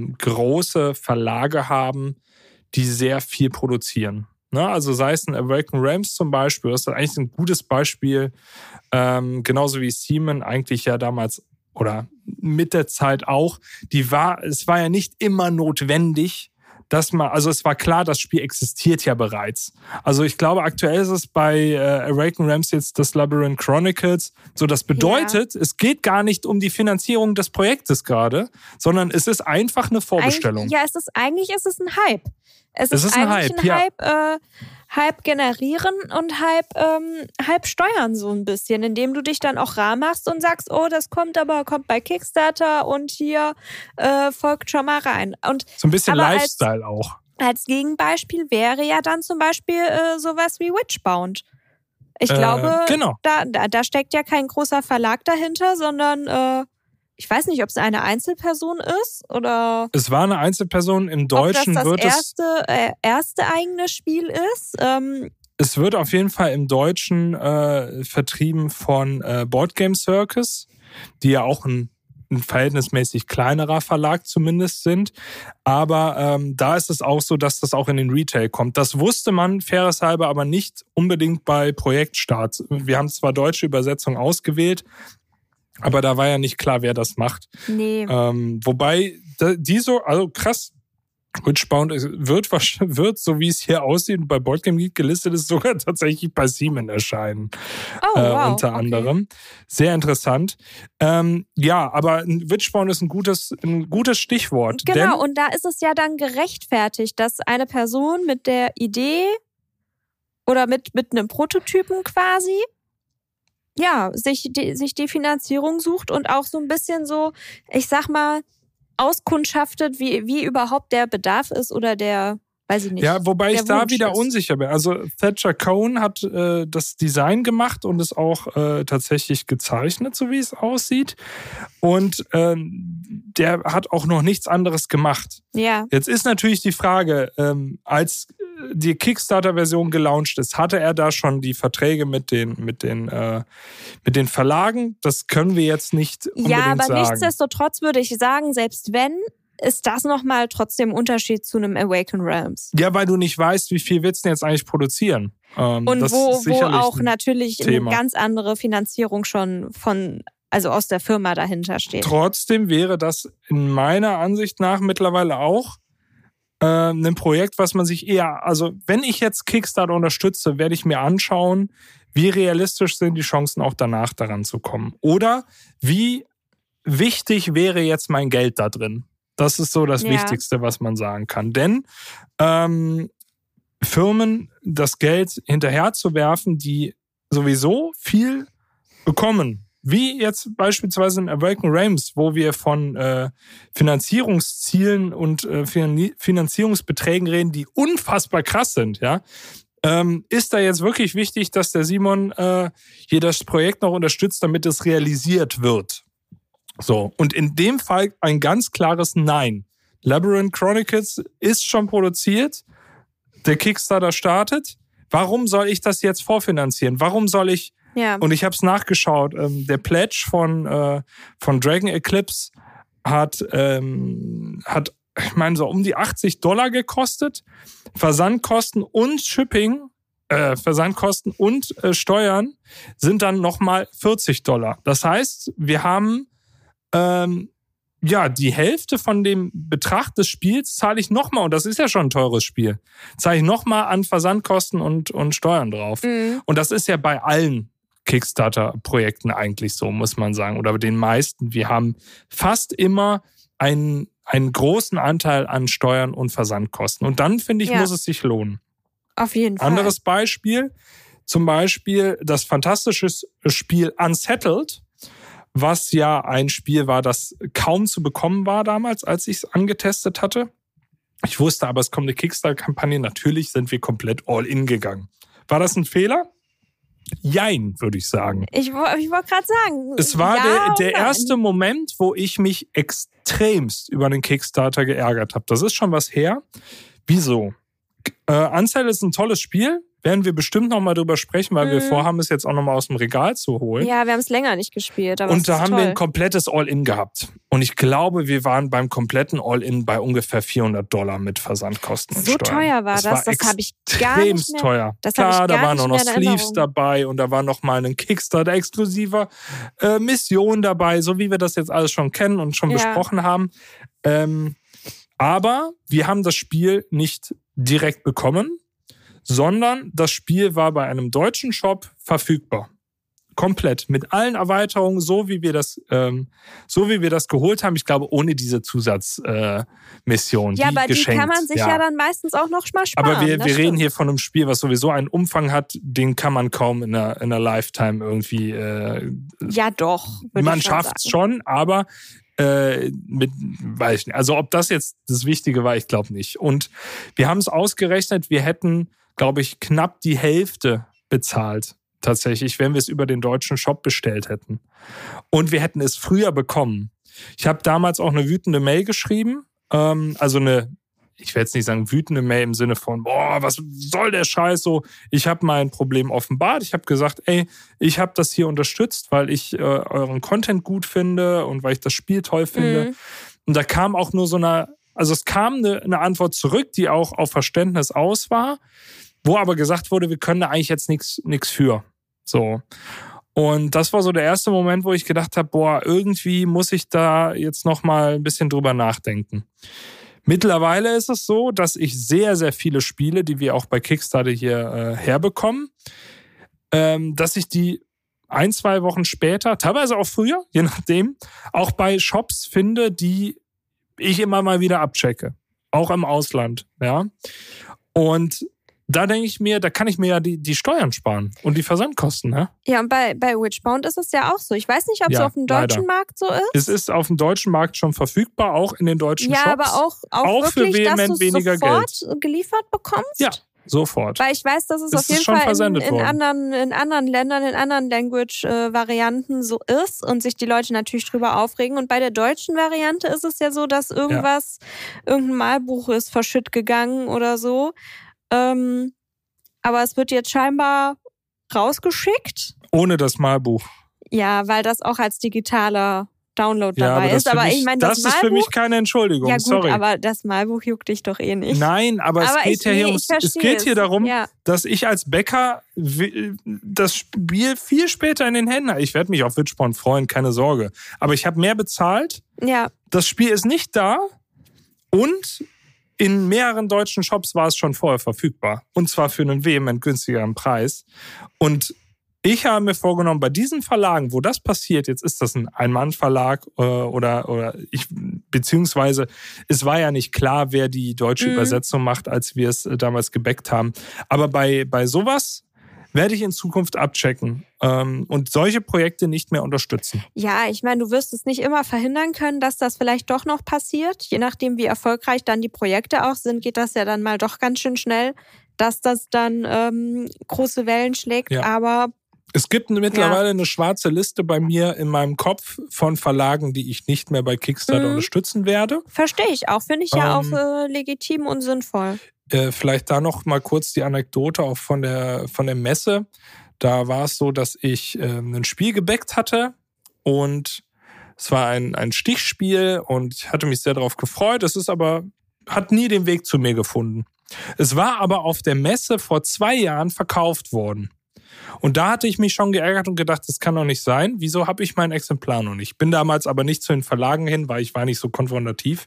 große Verlage haben, die sehr viel produzieren. Ne? Also sei es ein Awaken Realms zum Beispiel, das ist eigentlich ein gutes Beispiel, genauso wie Seaman eigentlich ja damals oder mit der Zeit auch, es war ja nicht immer notwendig, also es war klar, das Spiel existiert ja bereits. Also ich glaube, aktuell ist es bei Awaken Realms jetzt das Labyrinth Chronicles. So, das bedeutet, Es geht gar nicht um die Finanzierung des Projektes gerade, sondern es ist einfach eine Vorbestellung. Eigentlich ist es ein Hype. Es ist ein eigentlich Hype, ein Hype, Hype generieren und Hype steuern so ein bisschen, indem du dich dann auch rar machst und sagst, oh, das kommt bei Kickstarter und hier folgt schon mal rein. Und so ein bisschen Lifestyle auch. Als Gegenbeispiel wäre ja dann zum Beispiel sowas wie Witchbound. Ich glaube, genau. da steckt ja kein großer Verlag dahinter, sondern ich weiß nicht, ob es eine Einzelperson ist oder... Es war eine Einzelperson. Im Deutschen ob das erste eigene Spiel ist. Es wird auf jeden Fall im Deutschen vertrieben von Board Game Circus, die ja auch ein verhältnismäßig kleinerer Verlag zumindest sind. Aber da ist es auch so, dass das auch in den Retail kommt. Das wusste man fairerweise aber nicht unbedingt bei Projektstart. Wir haben zwar deutsche Übersetzungen ausgewählt, aber da war ja nicht klar, wer das macht. Nee. Wobei also krass, Witchbound wird, so wie es hier aussieht, bei Board Game Geek gelistet ist, sogar tatsächlich bei Simon erscheinen. Wow, unter anderem. Sehr interessant. Ja, aber Witchbound ist ein gutes Stichwort. Genau, und da ist es ja dann gerechtfertigt, dass eine Person mit der Idee oder mit einem Prototypen quasi sich die Finanzierung sucht und auch so ein bisschen so, ich sag mal, auskundschaftet, wie überhaupt der Bedarf ist oder der, weiß ich nicht. Ja, wobei ich da wieder ist. unsicher bin. Also Thatcher Cohn hat das Design gemacht und es auch tatsächlich gezeichnet, so wie es aussieht. Und der hat auch noch nichts anderes gemacht. Ja. Jetzt ist natürlich die Frage, als die Kickstarter-Version gelauncht ist, hatte er da schon die Verträge mit den Verlagen? Das können wir jetzt nicht unbedingt sagen. Ja, aber nichtsdestotrotz würde ich sagen, selbst wenn, ist das nochmal trotzdem ein Unterschied zu einem Awaken Realms. Ja, weil du nicht weißt, wie viel willst du denn jetzt eigentlich produzieren? Und wo auch natürlich eine ganz andere Finanzierung schon aus der Firma dahinter steht. Trotzdem wäre das in meiner Ansicht nach mittlerweile auch ein Projekt, was man sich also wenn ich jetzt Kickstarter unterstütze, werde ich mir anschauen, wie realistisch sind die Chancen auch danach daran zu kommen. Oder wie wichtig wäre jetzt mein Geld da drin? Das ist so das Wichtigste, was man sagen kann. Denn Firmen das Geld hinterherzuwerfen, die sowieso viel bekommen, wie jetzt beispielsweise in Awaken Realms, wo wir von Finanzierungszielen und Finanzierungsbeträgen reden, die unfassbar krass sind, ja, ist da jetzt wirklich wichtig, dass der Simon hier das Projekt noch unterstützt, damit es realisiert wird. So, und in dem Fall ein ganz klares Nein. Labyrinth Chronicles ist schon produziert, der Kickstarter startet. Warum soll ich das jetzt vorfinanzieren? Warum soll ich... Ja. Und ich habe es nachgeschaut. Der Pledge von Dragon Eclipse hat ich meine, so um die $80 gekostet. Versandkosten und Shipping, Versandkosten und Steuern sind dann nochmal $40. Das heißt, wir haben die Hälfte von dem Betrag des Spiels zahle ich nochmal, und das ist ja schon ein teures Spiel, zahle ich nochmal an Versandkosten und Steuern drauf. Mhm. Und das ist ja bei allen Kickstarter-Projekten eigentlich so, muss man sagen, oder den meisten. Wir haben fast immer einen großen Anteil an Steuern und Versandkosten. Und dann, finde ich, muss es sich lohnen. Auf jeden Fall. Anderes Beispiel, zum Beispiel das fantastische Spiel Unsettled, was ja ein Spiel war, das kaum zu bekommen war damals, als ich es angetestet hatte. Ich wusste aber, es kommt eine Kickstarter-Kampagne. Natürlich sind wir komplett all in gegangen. War das ein Fehler? Jein, würde ich sagen. Ich wollte gerade sagen. Es war der erste Moment, wo ich mich extremst über den Kickstarter geärgert habe. Das ist schon was her. Wieso? Unsettled ist ein tolles Spiel. Werden wir bestimmt noch mal drüber sprechen, weil wir vorhaben, es jetzt auch noch mal aus dem Regal zu holen. Ja, wir haben es länger nicht gespielt. Aber und da haben wir ein komplettes All-In gehabt. Und ich glaube, wir waren beim kompletten All-In bei ungefähr $400 mit Versandkosten und Steuern. So teuer war das? Das habe ich gar nicht mehr. Teuer. Klar, da waren auch noch Sleeves dabei und da war noch mal ein Kickstarter-exklusiver Mission dabei, so wie wir das jetzt alles schon kennen und schon besprochen haben. Aber wir haben das Spiel nicht direkt bekommen, sondern das Spiel war bei einem deutschen Shop verfügbar. Komplett. Mit allen Erweiterungen, so wie wir das geholt haben. Ich glaube, ohne diese Zusatzmission. Ja, aber geschenkt. Die kann man sich ja dann meistens auch noch mal sparen. Aber wir reden hier von einem Spiel, was sowieso einen Umfang hat, den kann man kaum in einer Lifetime irgendwie... ja, doch. Man schafft es schon, aber... weiß ich nicht. Also ob das jetzt das Wichtige war, ich glaube nicht. Und wir haben es ausgerechnet, wir hätten, glaube ich, knapp die Hälfte bezahlt tatsächlich, wenn wir es über den deutschen Shop bestellt hätten. Und wir hätten es früher bekommen. Ich habe damals auch eine wütende Mail geschrieben, ich werde jetzt nicht sagen wütende Mail im Sinne von, boah, was soll der Scheiß so? Ich habe mein Problem offenbart. Ich habe gesagt, ich habe das hier unterstützt, weil ich euren Content gut finde und weil ich das Spiel toll finde. Und da kam auch nur es kam eine Antwort zurück, die auch auf Verständnis aus war, wo aber gesagt wurde, wir können da eigentlich jetzt nichts für. So. Und das war so der erste Moment, wo ich gedacht habe, boah, irgendwie muss ich da jetzt nochmal ein bisschen drüber nachdenken. Mittlerweile ist es so, dass ich sehr, sehr viele Spiele, die wir auch bei Kickstarter hier herbekommen, dass ich die 1-2 Wochen später, teilweise auch früher, je nachdem, auch bei Shops finde, die ich immer mal wieder abchecke. Auch im Ausland, ja. Und da denke ich mir, da kann ich mir ja die Steuern sparen und die Versandkosten, ne? Ja, und bei Witchbound ist es ja auch so. Ich weiß nicht, ob es auf dem deutschen Markt so ist. Es ist auf dem deutschen Markt schon verfügbar, auch in den deutschen Shops. Ja, aber auch für wirklich, vehement dass du weniger es sofort Geld geliefert bekommst? Ja, sofort. Weil ich weiß, dass es auf jeden Fall in anderen Ländern, in anderen Language-Varianten so ist und sich die Leute natürlich drüber aufregen. Und bei der deutschen Variante ist es ja so, dass irgendein Malbuch ist verschütt gegangen oder so. Aber es wird jetzt scheinbar rausgeschickt. Ohne das Malbuch. Ja, weil das auch als digitaler Download dabei ist. Aber ich meine, das ist für mich keine Entschuldigung. Ja gut, sorry. aber das Malbuch juckt dich doch eh nicht. Nein, es geht hier darum, dass ich als Bäcker das Spiel viel später in den Händen habe. Ich werde mich auf Witchbound freuen, keine Sorge. Aber ich habe mehr bezahlt. Ja. Das Spiel ist nicht da und in mehreren deutschen Shops war es schon vorher verfügbar. Und zwar für einen vehement günstigeren Preis. Und ich habe mir vorgenommen, bei diesen Verlagen, wo das passiert, jetzt ist das ein Ein-Mann-Verlag beziehungsweise es war ja nicht klar, wer die deutsche Übersetzung macht, als wir es damals gebackt haben. Aber bei sowas werde ich in Zukunft abchecken und solche Projekte nicht mehr unterstützen. Ja, ich meine, du wirst es nicht immer verhindern können, dass das vielleicht doch noch passiert. Je nachdem, wie erfolgreich dann die Projekte auch sind, geht das ja dann mal doch ganz schön schnell, dass das dann große Wellen schlägt. Ja. Aber es gibt mittlerweile eine schwarze Liste bei mir in meinem Kopf von Verlagen, die ich nicht mehr bei Kickstarter unterstützen werde. Verstehe ich auch. Finde ich ja auch legitim und sinnvoll. Vielleicht da noch mal kurz die Anekdote auch von der Messe. Da war es so, dass ich ein Spiel gebackt hatte und es war ein Stichspiel und ich hatte mich sehr darauf gefreut. Hat nie den Weg zu mir gefunden. Es war aber auf der Messe vor 2 Jahren verkauft worden. Und da hatte ich mich schon geärgert und gedacht, das kann doch nicht sein. Wieso habe ich mein Exemplar noch nicht? Bin damals aber nicht zu den Verlagen hin, weil ich war nicht so konfrontativ.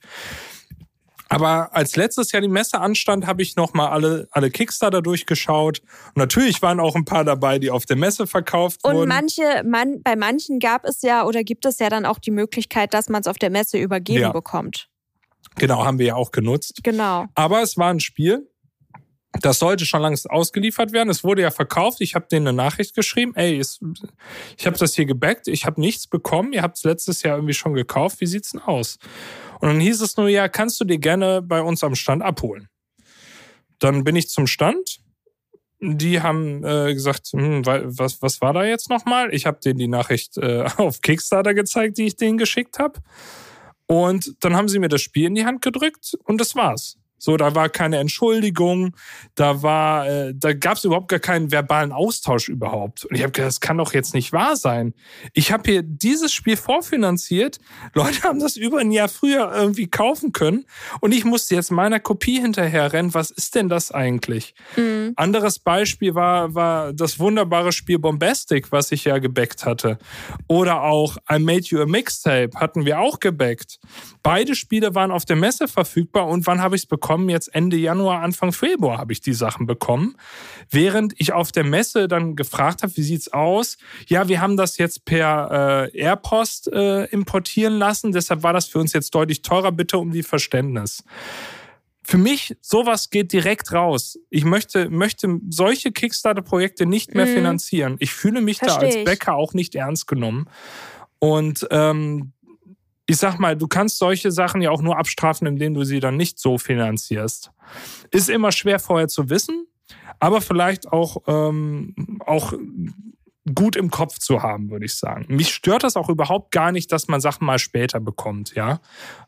Aber als letztes Jahr die Messe anstand, habe ich nochmal alle Kickstarter durchgeschaut. Und natürlich waren auch ein paar dabei, die auf der Messe verkauft wurden. Und bei manchen gab es ja oder gibt es ja dann auch die Möglichkeit, dass man es auf der Messe übergeben bekommt. Genau, haben wir ja auch genutzt. Genau. Aber es war ein Spiel, das sollte schon längst ausgeliefert werden. Es wurde ja verkauft. Ich habe denen eine Nachricht geschrieben. Ich habe das hier gebackt. Ich habe nichts bekommen. Ihr habt es letztes Jahr irgendwie schon gekauft. Wie sieht's denn aus? Und dann hieß es nur, ja, kannst du dir gerne bei uns am Stand abholen. Dann bin ich zum Stand. Die haben gesagt, was war da jetzt nochmal? Ich habe denen die Nachricht auf Kickstarter gezeigt, die ich denen geschickt habe. Und dann haben sie mir das Spiel in die Hand gedrückt und das war's. So, da war keine Entschuldigung, da gab es überhaupt gar keinen verbalen Austausch überhaupt. Und ich habe gedacht, das kann doch jetzt nicht wahr sein. Ich habe hier dieses Spiel vorfinanziert, Leute haben das über ein Jahr früher irgendwie kaufen können und ich musste jetzt meiner Kopie hinterherrennen. Was ist denn das eigentlich? Anderes Beispiel war das wunderbare Spiel Bombastic, was ich ja gebackt hatte. Oder auch I Made You a Mixtape hatten wir auch gebackt. Beide Spiele waren auf der Messe verfügbar und wann habe ich es bekommen? Jetzt Ende Januar, Anfang Februar habe ich die Sachen bekommen. Während ich auf der Messe dann gefragt habe, wie sieht's aus? Ja, wir haben das jetzt per Airpost importieren lassen, deshalb war das für uns jetzt deutlich teurer, bitte um die Verständnis. Für mich, sowas geht direkt raus. Ich möchte solche Kickstarter-Projekte nicht mehr finanzieren. Ich fühle mich da als Bäcker auch nicht ernst genommen. Und ich sag mal, du kannst solche Sachen ja auch nur abstrafen, indem du sie dann nicht so finanzierst. Ist immer schwer vorher zu wissen, aber vielleicht auch gut im Kopf zu haben, würde ich sagen. Mich stört das auch überhaupt gar nicht, dass man Sachen mal später bekommt, ja.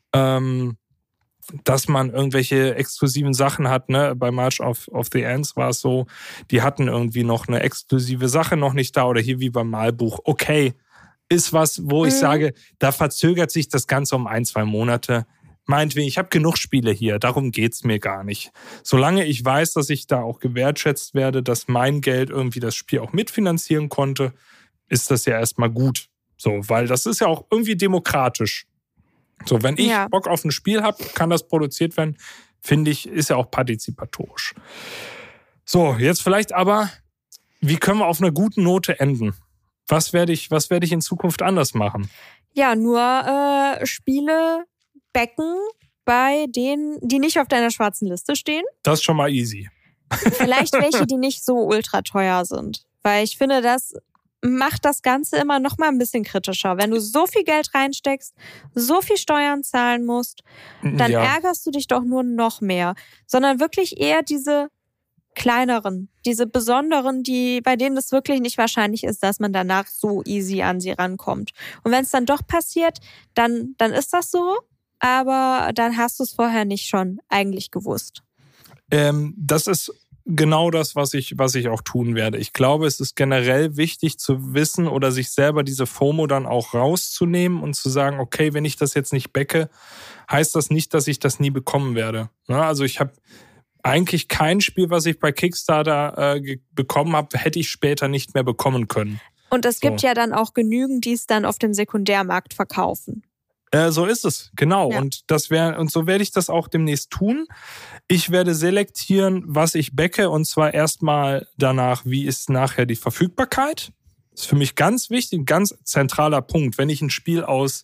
Dass man irgendwelche exklusiven Sachen hat, ne? Bei March of the Ants war es so, die hatten irgendwie noch eine exklusive Sache noch nicht da oder hier wie beim Malbuch. Okay, ist was, wo ich sage, da verzögert sich das Ganze um 1-2 Monate. Meinetwegen, ich habe genug Spiele hier, darum geht's mir gar nicht. Solange ich weiß, dass ich da auch gewertschätzt werde, dass mein Geld irgendwie das Spiel auch mitfinanzieren konnte, ist das ja erstmal gut. So, weil das ist ja auch irgendwie demokratisch. So, wenn ich Bock auf ein Spiel habe, kann das produziert werden, finde ich, ist ja auch partizipatorisch. So, jetzt vielleicht aber, wie können wir auf einer guten Note enden? Was werde ich in Zukunft anders machen? Ja, nur Spiele backen bei denen, die nicht auf deiner schwarzen Liste stehen. Das ist schon mal easy. Vielleicht welche, die nicht so ultra teuer sind. Weil ich finde, das macht das Ganze immer noch mal ein bisschen kritischer. Wenn du so viel Geld reinsteckst, so viel Steuern zahlen musst, dann ärgerst du dich doch nur noch mehr. Sondern wirklich eher diese kleineren, diese besonderen, bei denen es wirklich nicht wahrscheinlich ist, dass man danach so easy an sie rankommt. Und wenn es dann doch passiert, dann ist das so, aber dann hast du es vorher nicht schon eigentlich gewusst. Das ist genau das, was ich auch tun werde. Ich glaube, es ist generell wichtig zu wissen oder sich selber diese FOMO dann auch rauszunehmen und zu sagen, okay, wenn ich das jetzt nicht backe, heißt das nicht, dass ich das nie bekommen werde. Also ich habe eigentlich kein Spiel, was ich bei Kickstarter bekommen habe, hätte ich später nicht mehr bekommen können. Und es gibt ja dann auch genügend, die es dann auf dem Sekundärmarkt verkaufen. So ist es, genau. Ja. Und so werde ich das auch demnächst tun. Ich werde selektieren, was ich backe, und zwar erstmal danach, wie ist nachher die Verfügbarkeit. Das ist für mich ganz wichtig, ein ganz zentraler Punkt. Wenn ich ein Spiel aus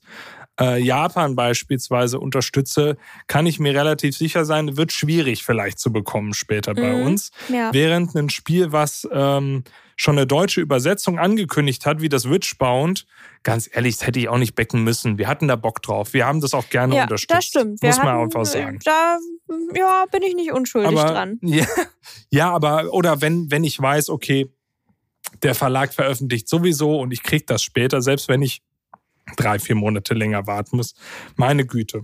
Japan beispielsweise unterstütze, kann ich mir relativ sicher sein, wird schwierig vielleicht zu bekommen später bei uns. Ja. Während ein Spiel, was schon eine deutsche Übersetzung angekündigt hat, wie das Witchbound, ganz ehrlich, das hätte ich auch nicht backen müssen. Wir hatten da Bock drauf. Wir haben das auch gerne unterstützt. Das stimmt. Muss man einfach sagen. Da bin ich nicht unschuldig dran. Ja, aber oder wenn ich weiß, okay, der Verlag veröffentlicht sowieso und ich kriege das später, selbst wenn ich 3-4 Monate länger warten muss. Meine Güte.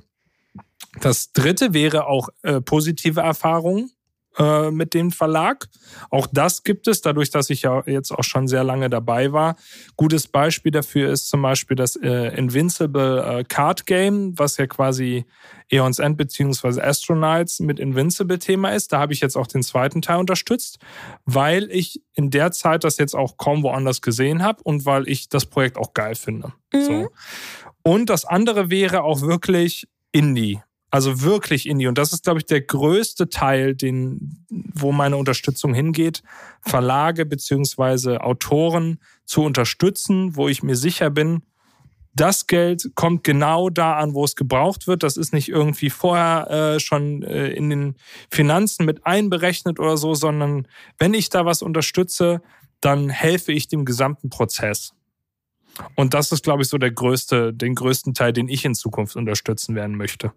Das dritte wäre auch positive Erfahrungen mit dem Verlag. Auch das gibt es, dadurch, dass ich ja jetzt auch schon sehr lange dabei war. Gutes Beispiel dafür ist zum Beispiel das Invincible Card Game, was ja quasi Aeon's End bzw. Astronauts mit Invincible-Thema ist. Da habe ich jetzt auch den zweiten Teil unterstützt, weil ich in der Zeit das jetzt auch kaum woanders gesehen habe und weil ich das Projekt auch geil finde. So. Und das andere wäre auch wirklich Indie. Also wirklich Indie. Und das ist, glaube ich, der größte Teil, wo meine Unterstützung hingeht, Verlage bzw. Autoren zu unterstützen, wo ich mir sicher bin, das Geld kommt genau da an, wo es gebraucht wird. Das ist nicht irgendwie vorher schon in den Finanzen mit einberechnet oder so, sondern wenn ich da was unterstütze, dann helfe ich dem gesamten Prozess. Und das ist, glaube ich, so den größten Teil, den ich in Zukunft unterstützen werden möchte.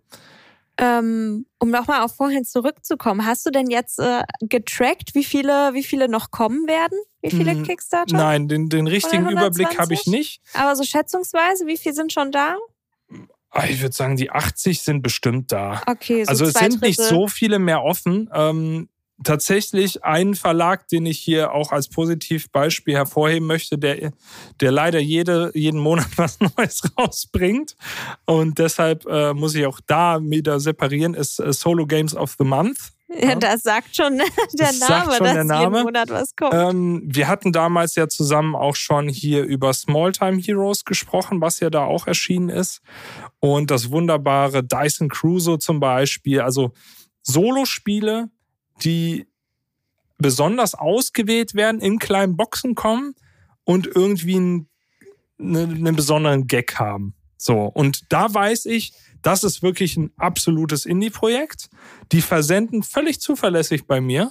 Um nochmal auf vorhin zurückzukommen, hast du denn jetzt getrackt, wie viele noch kommen werden? Wie viele Kickstarter? Nein, den richtigen Überblick habe ich nicht. Aber so schätzungsweise, wie viele sind schon da? Ich würde sagen, die 80 sind bestimmt da. Okay, so also es sind nicht so viele mehr offen. Tatsächlich ein Verlag, den ich hier auch als Positivbeispiel hervorheben möchte, der leider jeden Monat was Neues rausbringt. Und deshalb muss ich auch da wieder separieren, ist Solo Games of the Month. Ja, das sagt schon der Name, dass jeden Monat was kommt. Wir hatten damals ja zusammen auch schon hier über Small-Time Heroes gesprochen, was ja da auch erschienen ist. Und das wunderbare Dyson Crusoe zum Beispiel. Also Solospiele, die besonders ausgewählt werden, in kleinen Boxen kommen und irgendwie einen besonderen Gag haben. So, und da weiß ich, das ist wirklich ein absolutes Indie-Projekt. Die versenden völlig zuverlässig bei mir.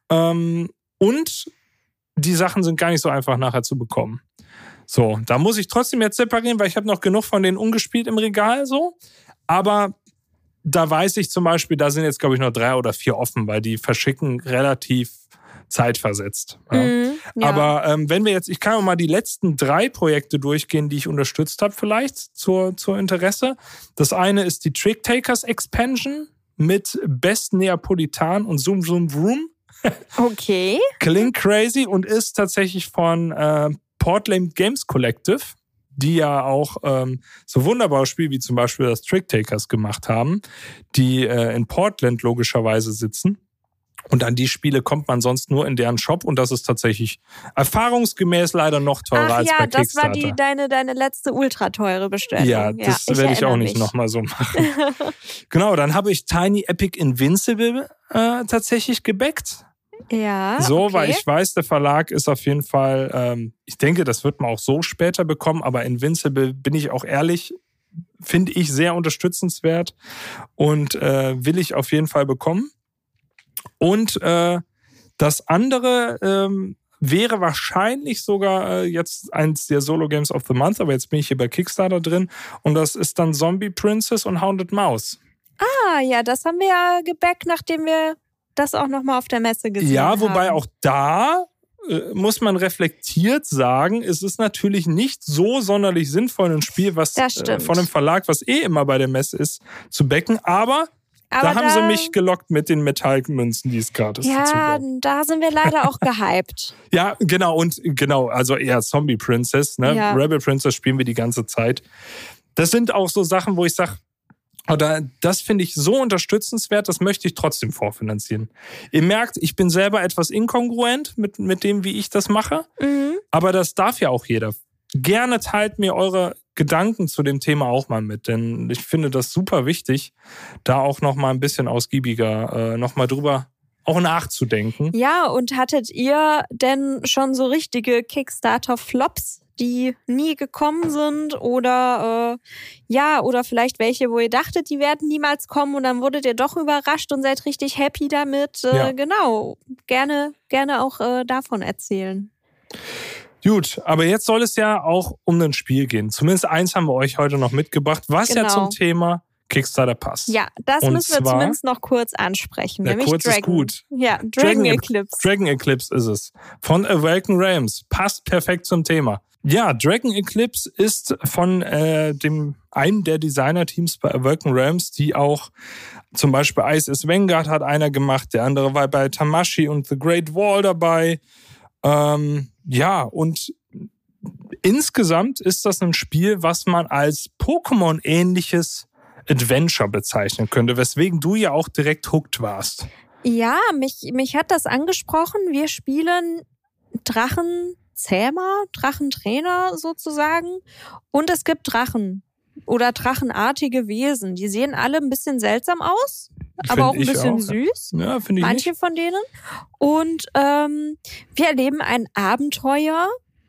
Und die Sachen sind gar nicht so einfach nachher zu bekommen. So, da muss ich trotzdem jetzt separieren, weil ich habe noch genug von denen ungespielt im Regal. So. Aber da weiß ich zum Beispiel, da sind jetzt, glaube ich, noch 3 oder 4 offen, weil die verschicken relativ zeitversetzt. Ja. Ja. Aber wenn wir jetzt, ich kann auch mal die letzten 3 Projekte durchgehen, die ich unterstützt habe vielleicht zur Interesse. Das eine ist die Trick Takers Expansion mit Best Neapolitan und Zoom Zoom Vroom. Okay. Klingt crazy und ist tatsächlich von Portland Games Collective, die ja auch so wunderbare Spiele wie zum Beispiel das Trick Takers gemacht haben, die in Portland logischerweise sitzen. Und an die Spiele kommt man sonst nur in deren Shop und das ist tatsächlich erfahrungsgemäß leider noch teurer als bei Kickstarter. Ach ja, das war deine letzte ultra teure Bestellung. Ja, das werde ich auch nicht nochmal so machen. Genau, dann habe ich Tiny Epic Invincible tatsächlich gebackt. Ja, so, okay. Weil ich weiß, der Verlag ist auf jeden Fall, ich denke, das wird man auch so später bekommen, aber Invincible, bin ich auch ehrlich, finde ich sehr unterstützenswert und will ich auf jeden Fall bekommen. Und das andere wäre wahrscheinlich sogar jetzt eins der Solo Games of the Month, aber jetzt bin ich hier bei Kickstarter drin und das ist dann Zombie Princess und Hounded Mouse. Ah, ja, das haben wir ja gebackt, nachdem wir das auch nochmal auf der Messe gesehen haben. Ja, wobei auch da muss man reflektiert sagen, es ist natürlich nicht so sonderlich sinnvoll, ein Spiel, was von einem Verlag, was immer bei der Messe ist, zu backen, aber da haben sie mich gelockt mit den Metallmünzen, die es gratis dazu gab. Ja, da sind wir leider auch gehypt. Ja, genau, also eher Zombie Princess, ne? Ja. Rebel Princess spielen wir die ganze Zeit. Das sind auch so Sachen, wo ich sage, das finde ich so unterstützenswert, das möchte ich trotzdem vorfinanzieren. Ihr merkt, ich bin selber etwas inkongruent mit dem, wie ich das mache, aber das darf ja auch jeder. Gerne teilt mir eure Gedanken zu dem Thema auch mal mit, denn ich finde das super wichtig, da auch noch mal ein bisschen ausgiebiger noch mal drüber auch nachzudenken. Ja, und hattet ihr denn schon so richtige Kickstarter-Flops, die nie gekommen sind oder oder vielleicht welche, wo ihr dachtet, die werden niemals kommen und dann wurdet ihr doch überrascht und seid richtig happy damit? Genau, gerne auch davon erzählen. Gut, aber jetzt soll es ja auch um ein Spiel gehen. Zumindest eins haben wir euch heute noch mitgebracht, was ja zum Thema Kickstarter passt. Ja, das müssen wir zumindest noch kurz ansprechen. Ja, nämlich kurz Dragon. Ist gut. Ja, Dragon Eclipse. Dragon Eclipse ist es. Von Awaken Realms. Passt perfekt zum Thema. Ja, Dragon Eclipse ist von einem der Designer-Teams bei Awaken Realms, die auch zum Beispiel Ice is Vanguard hat einer gemacht, der andere war bei Tamashii und The Great Wall dabei. Und insgesamt ist das ein Spiel, was man als Pokémon-ähnliches Adventure bezeichnen könnte, weswegen du ja auch direkt hooked warst. Ja, mich hat das angesprochen. Wir spielen Drachenzähmer, Drachentrainer sozusagen und es gibt Drachen oder drachenartige Wesen. Die sehen alle ein bisschen seltsam aus, aber auch ein bisschen süß. Ja, finde ich manche nicht. Von denen. Und wir erleben ein Abenteuer,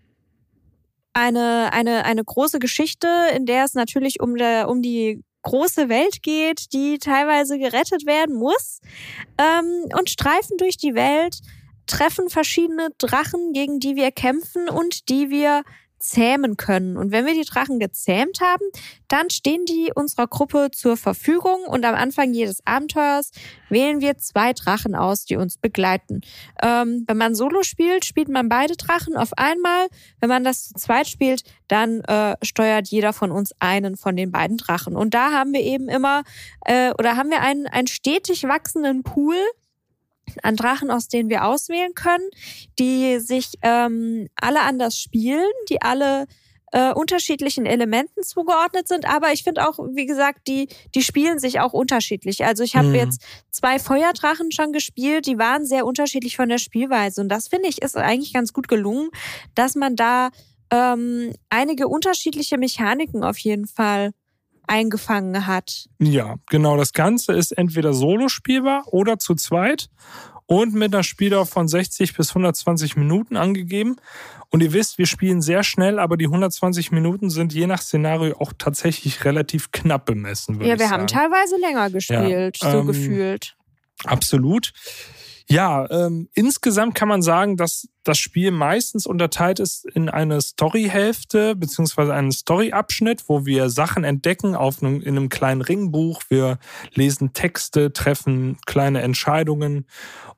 eine große Geschichte, in der es natürlich um die große Welt geht, die teilweise gerettet werden muss, und streifen durch die Welt, treffen verschiedene Drachen, gegen die wir kämpfen und die wir zähmen können. Und wenn wir die Drachen gezähmt haben, dann stehen die unserer Gruppe zur Verfügung und am Anfang jedes Abenteuers wählen wir 2 Drachen aus, die uns begleiten. Wenn man Solo spielt, spielt man beide Drachen auf einmal. Wenn man das zu zweit spielt, dann steuert jeder von uns einen von den beiden Drachen. Und da haben wir eben immer, haben wir einen stetig wachsenden Pool an Drachen, aus denen wir auswählen können, die sich alle anders spielen, die alle unterschiedlichen Elementen zugeordnet sind. Aber ich finde auch, wie gesagt, die spielen sich auch unterschiedlich. Also ich habe jetzt 2 Feuerdrachen schon gespielt, die waren sehr unterschiedlich von der Spielweise. Und das, finde ich, ist eigentlich ganz gut gelungen, dass man da einige unterschiedliche Mechaniken auf jeden Fall eingefangen hat. Ja, genau. Das Ganze ist entweder solo spielbar oder zu zweit und mit einer Spieldauer von 60 bis 120 Minuten angegeben. Und ihr wisst, wir spielen sehr schnell, aber die 120 Minuten sind je nach Szenario auch tatsächlich relativ knapp bemessen, würde ich sagen. Ja, wir haben teilweise länger gespielt, so gefühlt. Absolut. Ja, insgesamt kann man sagen, dass das Spiel meistens unterteilt ist in eine Storyhälfte beziehungsweise einen Storyabschnitt, wo wir Sachen entdecken in einem kleinen Ringbuch. Wir lesen Texte, treffen kleine Entscheidungen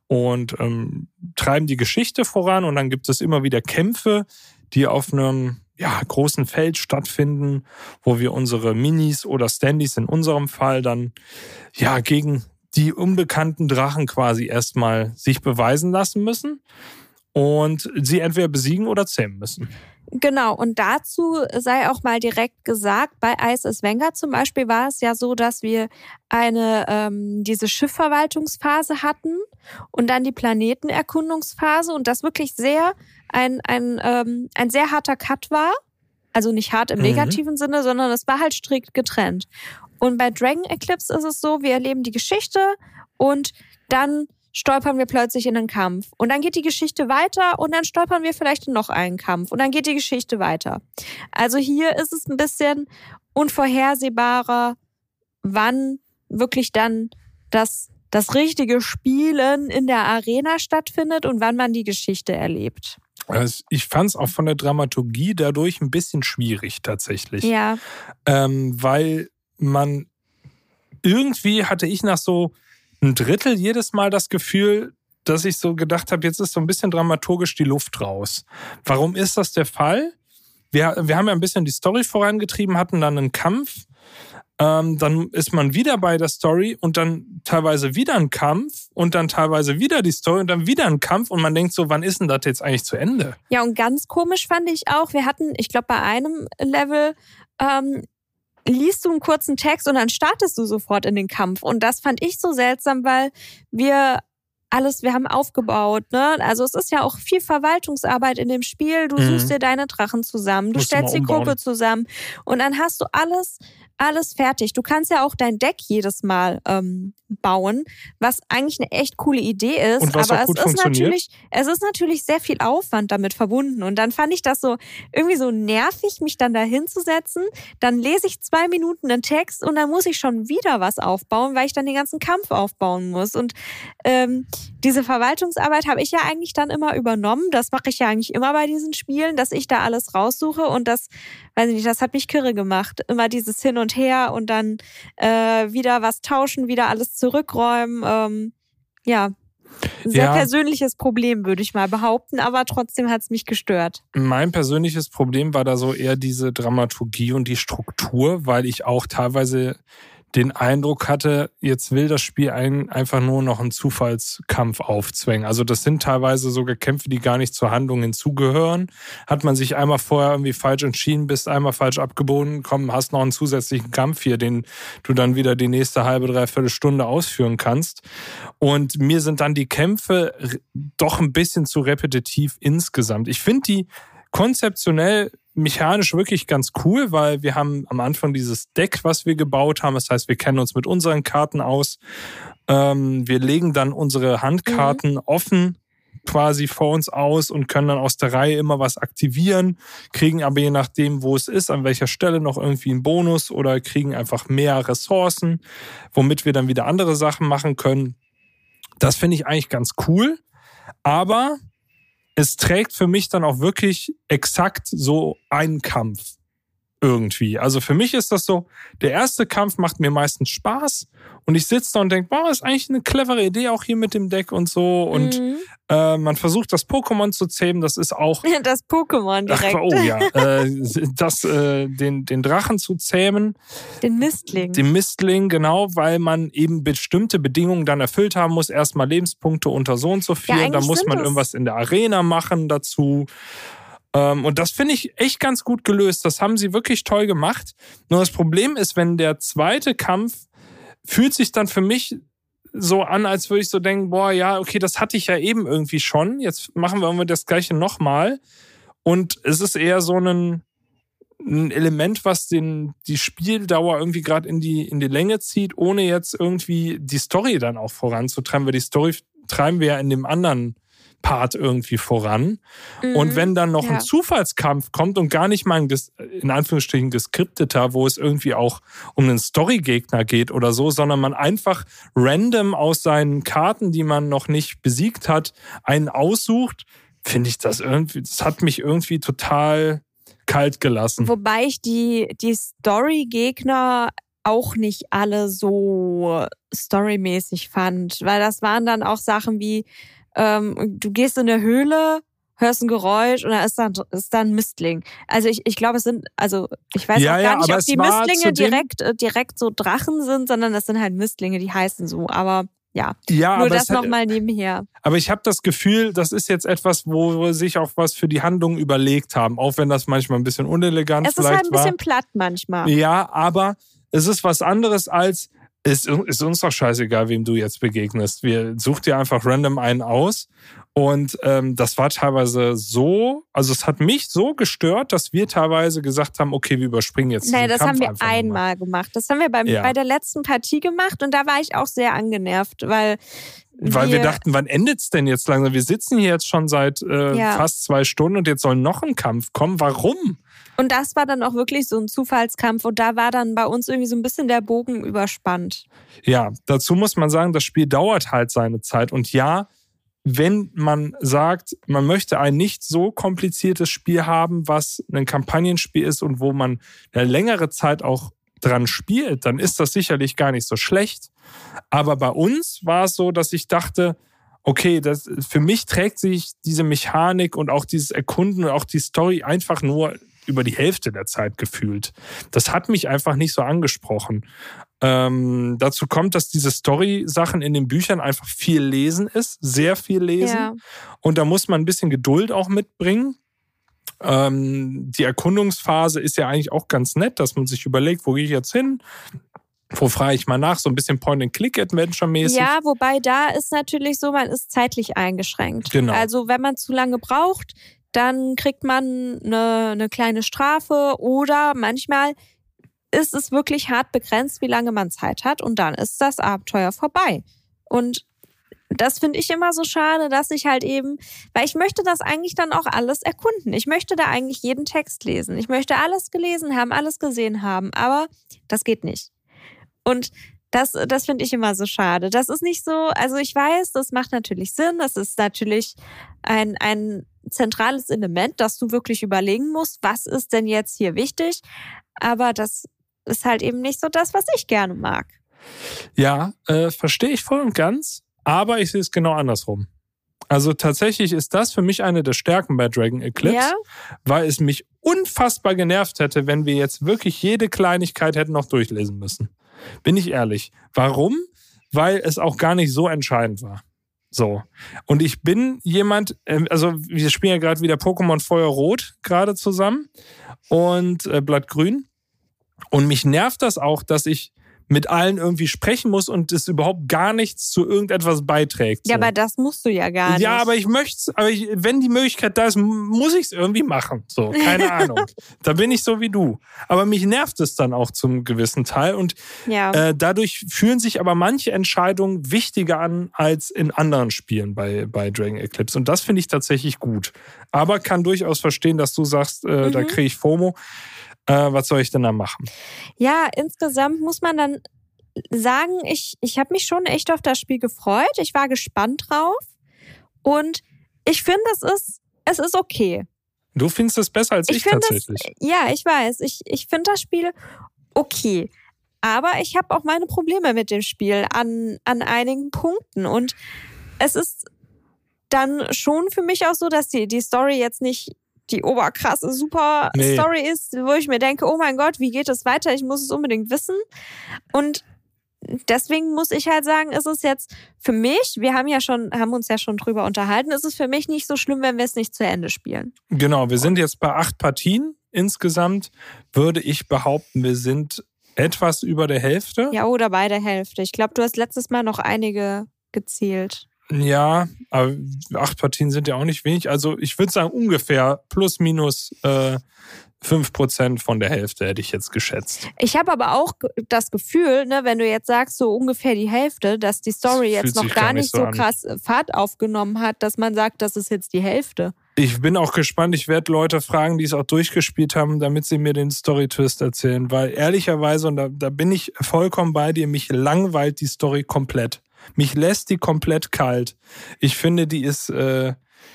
und treiben die Geschichte voran. Und dann gibt es immer wieder Kämpfe, die auf einem großen Feld stattfinden, wo wir unsere Minis oder Standys in unserem Fall dann gegen die unbekannten Drachen quasi erstmal sich beweisen lassen müssen und sie entweder besiegen oder zähmen müssen. Genau, und dazu sei auch mal direkt gesagt, bei Ice is Venga zum Beispiel war es ja so, dass wir diese Schiffverwaltungsphase hatten und dann die Planetenerkundungsphase und das wirklich ein sehr harter Cut war. Also nicht hart im negativen Sinne, sondern es war halt strikt getrennt. Und bei Dragon Eclipse ist es so, wir erleben die Geschichte und dann stolpern wir plötzlich in einen Kampf. Und dann geht die Geschichte weiter und dann stolpern wir vielleicht in noch einen Kampf. Und dann geht die Geschichte weiter. Also hier ist es ein bisschen unvorhersehbarer, wann wirklich dann das richtige Spielen in der Arena stattfindet und wann man die Geschichte erlebt. Also ich fand es auch von der Dramaturgie dadurch ein bisschen schwierig tatsächlich. Ja. Weil man irgendwie hatte ich nach so ein Drittel jedes Mal das Gefühl, dass ich so gedacht habe, jetzt ist so ein bisschen dramaturgisch die Luft raus. Warum ist das der Fall? Wir haben ja ein bisschen die Story vorangetrieben, hatten dann einen Kampf. Dann ist man wieder bei der Story und dann teilweise wieder ein Kampf und dann teilweise wieder die Story und dann wieder ein Kampf und man denkt so, wann ist denn das jetzt eigentlich zu Ende? Ja, und ganz komisch fand ich auch, wir hatten, ich glaube bei einem Level liest du einen kurzen Text und dann startest du sofort in den Kampf. Und das fand ich so seltsam, weil wir haben aufgebaut, ne? Also es ist ja auch viel Verwaltungsarbeit in dem Spiel. Du suchst dir deine Drachen zusammen, du stellst die Gruppe zusammen und dann hast du alles fertig. Du kannst ja auch dein Deck jedes Mal bauen, was eigentlich eine echt coole Idee ist. Und was aber auch gut funktioniert. Es ist natürlich sehr viel Aufwand damit verbunden. Und dann fand ich das so irgendwie so nervig, mich dann da hinzusetzen. Dann lese ich 2 Minuten einen Text und dann muss ich schon wieder was aufbauen, weil ich dann den ganzen Kampf aufbauen muss. Und diese Verwaltungsarbeit habe ich ja eigentlich dann immer übernommen. Das mache ich ja eigentlich immer bei diesen Spielen, dass ich da alles raussuche. Und das, weiß ich nicht, das hat mich kirre gemacht. Immer dieses Hin und Her und dann wieder was tauschen, wieder alles zurückräumen. Sehr persönliches Problem, würde ich mal behaupten, aber trotzdem hat es mich gestört. Mein persönliches Problem war da so eher diese Dramaturgie und die Struktur, weil ich auch teilweise den Eindruck hatte, jetzt will das Spiel einfach nur noch einen Zufallskampf aufzwängen. Also das sind teilweise sogar Kämpfe, die gar nicht zur Handlung hinzugehören. Hat man sich einmal vorher irgendwie falsch entschieden, bist einmal falsch abgebogen, komm, hast noch einen zusätzlichen Kampf hier, den du dann wieder die nächste halbe, 3/4 Stunde ausführen kannst. Und mir sind dann die Kämpfe doch ein bisschen zu repetitiv insgesamt. Ich finde die konzeptionell mechanisch wirklich ganz cool, weil wir haben am Anfang dieses Deck, was wir gebaut haben. Das heißt, wir kennen uns mit unseren Karten aus. Wir legen dann unsere Handkarten offen quasi vor uns aus und können dann aus der Reihe immer was aktivieren, kriegen aber je nachdem, wo es ist, an welcher Stelle noch irgendwie einen Bonus oder kriegen einfach mehr Ressourcen, womit wir dann wieder andere Sachen machen können. Das finde ich eigentlich ganz cool, aber es trägt für mich dann auch wirklich exakt so einen Kampf irgendwie. Also für mich ist das so, der erste Kampf macht mir meistens Spaß und ich sitze da und denke, wow, ist eigentlich eine clevere Idee auch hier mit dem Deck und so. Und man versucht das Pokémon zu zähmen, das ist auch... Das Pokémon direkt. Den Drachen zu zähmen. Den Mistling. Den Mistling, genau, weil man eben bestimmte Bedingungen dann erfüllt haben muss. Erstmal Lebenspunkte unter so und so viel. Ja, dann muss man irgendwas in der Arena machen dazu. Und das finde ich echt ganz gut gelöst. Das haben sie wirklich toll gemacht. Nur das Problem ist, wenn der zweite Kampf fühlt sich dann für mich so an, als würde ich so denken, boah, ja, okay, das hatte ich ja eben irgendwie schon. Jetzt machen wir irgendwie das Gleiche nochmal. Und es ist eher so ein Element, was die Spieldauer irgendwie gerade in die Länge zieht, ohne jetzt irgendwie die Story dann auch voranzutreiben, weil die Story treiben wir ja in dem anderen Part irgendwie voran. Und wenn dann noch ein Zufallskampf kommt und gar nicht mal ein, in Anführungsstrichen, geskripteter, wo es irgendwie auch um einen Storygegner geht oder so, sondern man einfach random aus seinen Karten, die man noch nicht besiegt hat, einen aussucht, finde ich das hat mich irgendwie total kalt gelassen. Wobei ich die Storygegner auch nicht alle so storymäßig fand. Weil das waren dann auch Sachen wie, du gehst in eine Höhle, hörst ein Geräusch und da ist dann ein Mistling. Also ich glaube, ich weiß auch gar nicht, ob die Mistlinge direkt so Drachen sind, sondern das sind halt Mistlinge, die heißen so. Aber ja, nur das nochmal nebenher. Aber ich habe das Gefühl, das ist jetzt etwas, wo sich auch was für die Handlung überlegt haben, auch wenn das manchmal ein bisschen unelegant vielleicht war. Es ist halt ein bisschen platt manchmal. Ja, aber es ist was anderes als, ist uns doch scheißegal, wem du jetzt begegnest. Wir such dir einfach random einen aus. Und das war teilweise so, also es hat mich so gestört, dass wir teilweise gesagt haben, okay, wir überspringen jetzt diesen Kampf. Das haben wir einmal gemacht. Das haben wir bei der letzten Partie gemacht und da war ich auch sehr angenervt, weil wir dachten, wann endet's denn jetzt langsam? Wir sitzen hier jetzt schon seit fast 2 Stunden und jetzt soll noch ein Kampf kommen. Warum? Und das war dann auch wirklich so ein Zufallskampf und da war dann bei uns irgendwie so ein bisschen der Bogen überspannt. Ja, dazu muss man sagen, das Spiel dauert halt seine Zeit und ja, wenn man sagt, man möchte ein nicht so kompliziertes Spiel haben, was ein Kampagnenspiel ist und wo man eine längere Zeit auch dran spielt, dann ist das sicherlich gar nicht so schlecht. Aber bei uns war es so, dass ich dachte, okay, für mich trägt sich diese Mechanik und auch dieses Erkunden und auch die Story einfach nur über die Hälfte der Zeit gefühlt. Das hat mich einfach nicht so angesprochen. Dazu kommt, dass diese Story-Sachen in den Büchern einfach viel lesen ist, sehr viel lesen. Ja. Und da muss man ein bisschen Geduld auch mitbringen. Die Erkundungsphase ist ja eigentlich auch ganz nett, dass man sich überlegt, wo gehe ich jetzt hin? Wo frage ich mal nach? So ein bisschen Point-and-Click-Adventure-mäßig. Ja, wobei da ist natürlich so, man ist zeitlich eingeschränkt. Genau. Also wenn man zu lange braucht, dann kriegt man eine kleine Strafe oder manchmal ist es wirklich hart begrenzt, wie lange man Zeit hat und dann ist das Abenteuer vorbei. Und das finde ich immer so schade, dass ich halt eben, weil ich möchte das eigentlich dann auch alles erkunden. Ich möchte da eigentlich jeden Text lesen. Ich möchte alles gelesen haben, alles gesehen haben, aber das geht nicht. Und das finde ich immer so schade. Das ist nicht so, also ich weiß, das macht natürlich Sinn. Das ist natürlich ein zentrales Element, dass du wirklich überlegen musst, was ist denn jetzt hier wichtig. Aber das ist halt eben nicht so das, was ich gerne mag. Ja, verstehe ich voll und ganz. Aber ich sehe es genau andersrum. Also tatsächlich ist das für mich eine der Stärken bei Dragon Eclipse, weil es mich unfassbar genervt hätte, wenn wir jetzt wirklich jede Kleinigkeit hätten noch durchlesen müssen. Bin ich ehrlich. Warum? Weil es auch gar nicht so entscheidend war. So. Und ich bin jemand, also wir spielen ja gerade wieder Pokémon Feuerrot gerade zusammen und Blattgrün. Und mich nervt das auch, dass ich mit allen irgendwie sprechen muss und es überhaupt gar nichts zu irgendetwas beiträgt. So. Ja, aber das musst du ja gar nicht. Ja, aber ich möchte es, wenn die Möglichkeit da ist, muss ich es irgendwie machen. So, keine Ahnung. Da bin ich so wie du. Aber mich nervt es dann auch zum gewissen Teil und dadurch fühlen sich aber manche Entscheidungen wichtiger an als in anderen Spielen bei Dragon Eclipse. Und das finde ich tatsächlich gut. Aber kann durchaus verstehen, dass du sagst, da kriege ich FOMO. Was soll ich denn da machen? Ja, insgesamt muss man dann sagen, ich habe mich schon echt auf das Spiel gefreut. Ich war gespannt drauf. Und ich finde, es ist okay. Du findest es besser als ich tatsächlich. Ja, ich weiß. Ich finde das Spiel okay. Aber ich habe auch meine Probleme mit dem Spiel an einigen Punkten. Und es ist dann schon für mich auch so, dass die Story jetzt nicht die oberkrasse, super Story ist, wo ich mir denke, oh mein Gott, wie geht es weiter? Ich muss es unbedingt wissen. Und deswegen muss ich halt sagen, ist es jetzt für mich, wir haben uns ja schon drüber unterhalten, ist es für mich nicht so schlimm, wenn wir es nicht zu Ende spielen. Genau, wir sind jetzt bei 8 Partien insgesamt. Würde ich behaupten, wir sind etwas über der Hälfte. Ja, oder bei der Hälfte. Ich glaube, du hast letztes Mal noch einige gezählt. Ja, aber 8 Partien sind ja auch nicht wenig. Also ich würde sagen ungefähr plus minus 5% von der Hälfte hätte ich jetzt geschätzt. Ich habe aber auch das Gefühl, ne, wenn du jetzt sagst, so ungefähr die Hälfte, dass die Story jetzt noch gar nicht so krass Fahrt aufgenommen hat, dass man sagt, das ist jetzt die Hälfte. Ich bin auch gespannt. Ich werde Leute fragen, die es auch durchgespielt haben, damit sie mir den Story-Twist erzählen. Weil ehrlicherweise, und da bin ich vollkommen bei dir, mich langweilt die Story komplett. Mich lässt die komplett kalt. Ich finde, die ist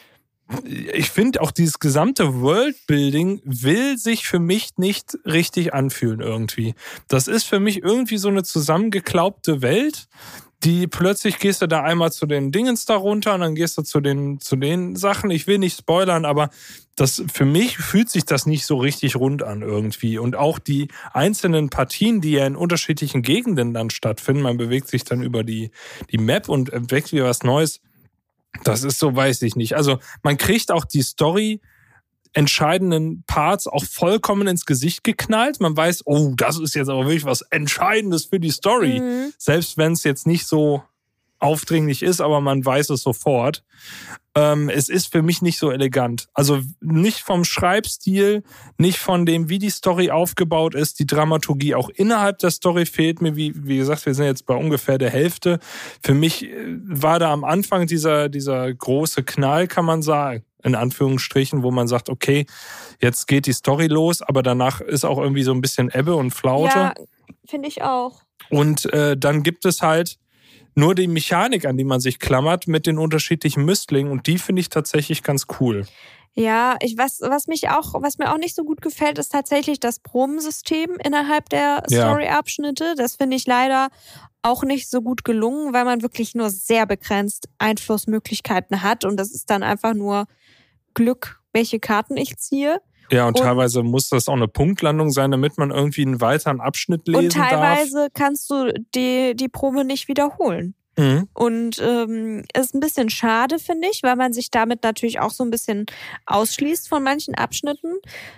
ich finde auch dieses gesamte Worldbuilding will sich für mich nicht richtig anfühlen irgendwie. Das ist für mich irgendwie so eine zusammengeklaubte Welt, die plötzlich gehst du da einmal zu den Dingens da runter und dann gehst du zu den Sachen. Ich will nicht spoilern, aber für mich fühlt sich das nicht so richtig rund an irgendwie. Und auch die einzelnen Partien, die ja in unterschiedlichen Gegenden dann stattfinden, man bewegt sich dann über die Map und entdeckt wieder was Neues. Das ist so, weiß ich nicht. Also man kriegt auch die Story entscheidenden Parts auch vollkommen ins Gesicht geknallt. Man weiß, oh, das ist jetzt aber wirklich was Entscheidendes für die Story. Mhm. Selbst wenn es jetzt nicht so aufdringlich ist, aber man weiß es sofort. Es ist für mich nicht so elegant. Also nicht vom Schreibstil, nicht von dem, wie die Story aufgebaut ist. Die Dramaturgie auch innerhalb der Story fehlt mir. Wie gesagt, wir sind jetzt bei ungefähr der Hälfte. Für mich war da am Anfang dieser große Knall, kann man sagen, in Anführungsstrichen, wo man sagt, okay, jetzt geht die Story los, aber danach ist auch irgendwie so ein bisschen Ebbe und Flaute. Ja, finde ich auch. Und dann gibt es halt nur die Mechanik, an die man sich klammert, mit den unterschiedlichen Mistlingen. Und die finde ich tatsächlich ganz cool. Ja, was mir auch nicht so gut gefällt, ist tatsächlich das Promensystem innerhalb der Story-Abschnitte. Das finde ich leider auch nicht so gut gelungen, weil man wirklich nur sehr begrenzt Einflussmöglichkeiten hat. Und das ist dann einfach nur Glück, welche Karten ich ziehe. Ja, und teilweise muss das auch eine Punktlandung sein, damit man irgendwie einen weiteren Abschnitt lesen darf. Und teilweise kannst du die Probe nicht wiederholen. Mhm. Und ist ein bisschen schade, finde ich, weil man sich damit natürlich auch so ein bisschen ausschließt von manchen Abschnitten.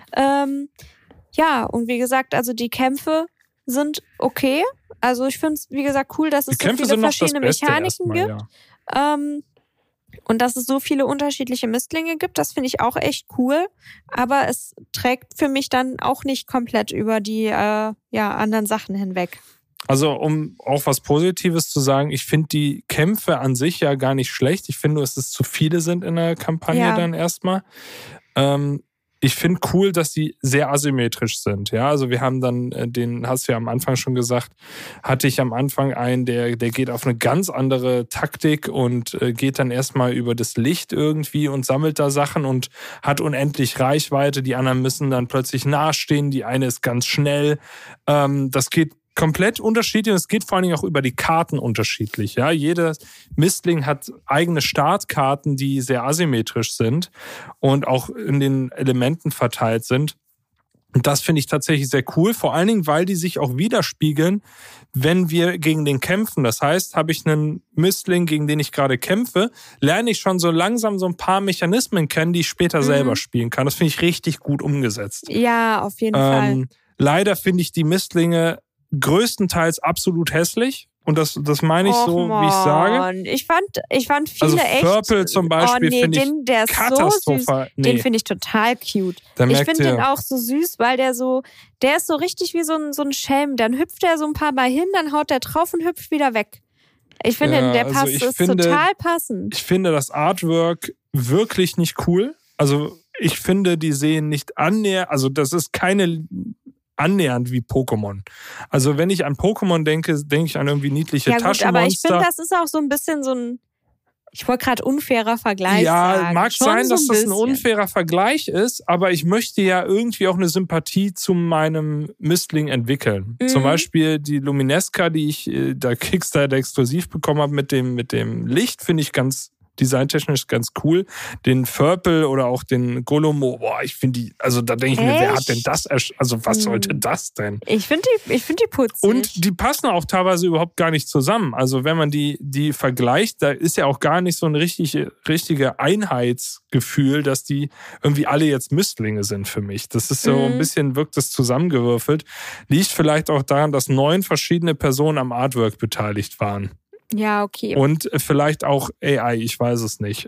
Ja, und wie gesagt, also die Kämpfe sind okay. Also ich finde es, wie gesagt, cool, dass es so viele verschiedene Mechaniken gibt. Ja. Und dass es so viele unterschiedliche Mistlinge gibt, das finde ich auch echt cool. Aber es trägt für mich dann auch nicht komplett über die anderen Sachen hinweg. Also um auch was Positives zu sagen, ich finde die Kämpfe an sich ja gar nicht schlecht. Ich finde nur, dass es zu viele sind in der Kampagne dann erstmal. Ich finde cool, dass die sehr asymmetrisch sind. Ja, also wir haben dann, den hast du ja am Anfang schon gesagt, hatte ich am Anfang einen, der geht auf eine ganz andere Taktik und geht dann erstmal über das Licht irgendwie und sammelt da Sachen und hat unendlich Reichweite. Die anderen müssen dann plötzlich nachstehen. Die eine ist ganz schnell. Das geht komplett unterschiedlich und es geht vor allen Dingen auch über die Karten unterschiedlich. Ja, jeder Mistling hat eigene Startkarten, die sehr asymmetrisch sind und auch in den Elementen verteilt sind. Und das finde ich tatsächlich sehr cool, vor allen Dingen, weil die sich auch widerspiegeln, wenn wir gegen den kämpfen. Das heißt, habe ich einen Mistling, gegen den ich gerade kämpfe, lerne ich schon so langsam so ein paar Mechanismen kennen, die ich später selber spielen kann. Das finde ich richtig gut umgesetzt. Ja, auf jeden Fall. Leider finde ich die Mistlinge größtenteils absolut hässlich. Und das meine ich so, wie ich sage. Ich fand viele also echt... Purple zum Beispiel finde ich der ist katastrophal. So süß. Den finde ich total cute. Ich finde den auch so süß, weil der ist so richtig wie so ein Schelm. Dann hüpft er so ein paar Mal hin, dann haut er drauf und hüpft wieder weg. Ich finde, der passt, ist total passend. Ich finde das Artwork wirklich nicht cool. Also ich finde, die sehen nicht annähernd, also das ist keine... annähernd wie Pokémon. Also wenn ich an Pokémon denke ich an irgendwie niedliche Taschenmonster. Aber ich finde, das ist auch so ein bisschen so ein, ich wollte gerade unfairer Vergleich sagen. Ja, mag sein, dass das ein unfairer Vergleich ist, aber ich möchte ja irgendwie auch eine Sympathie zu meinem Mistling entwickeln. Mhm. Zum Beispiel die Luminesca, die ich da Kickstarter exklusiv bekommen habe mit dem Licht, finde ich designtechnisch ganz cool. Den Purple oder auch den Golomo, ich finde die, also da denke ich mir, wer hat denn das, also was sollte das denn? Ich finde die putzig. Und die passen auch teilweise überhaupt gar nicht zusammen. Also wenn man die vergleicht, da ist ja auch gar nicht so ein richtige Einheitsgefühl, dass die irgendwie alle jetzt Mistlinge sind für mich. Das ist so ein bisschen, wirkt das zusammengewürfelt. Liegt vielleicht auch daran, dass 9 verschiedene Personen am Artwork beteiligt waren. Ja, okay. Und vielleicht auch AI, ich weiß es nicht.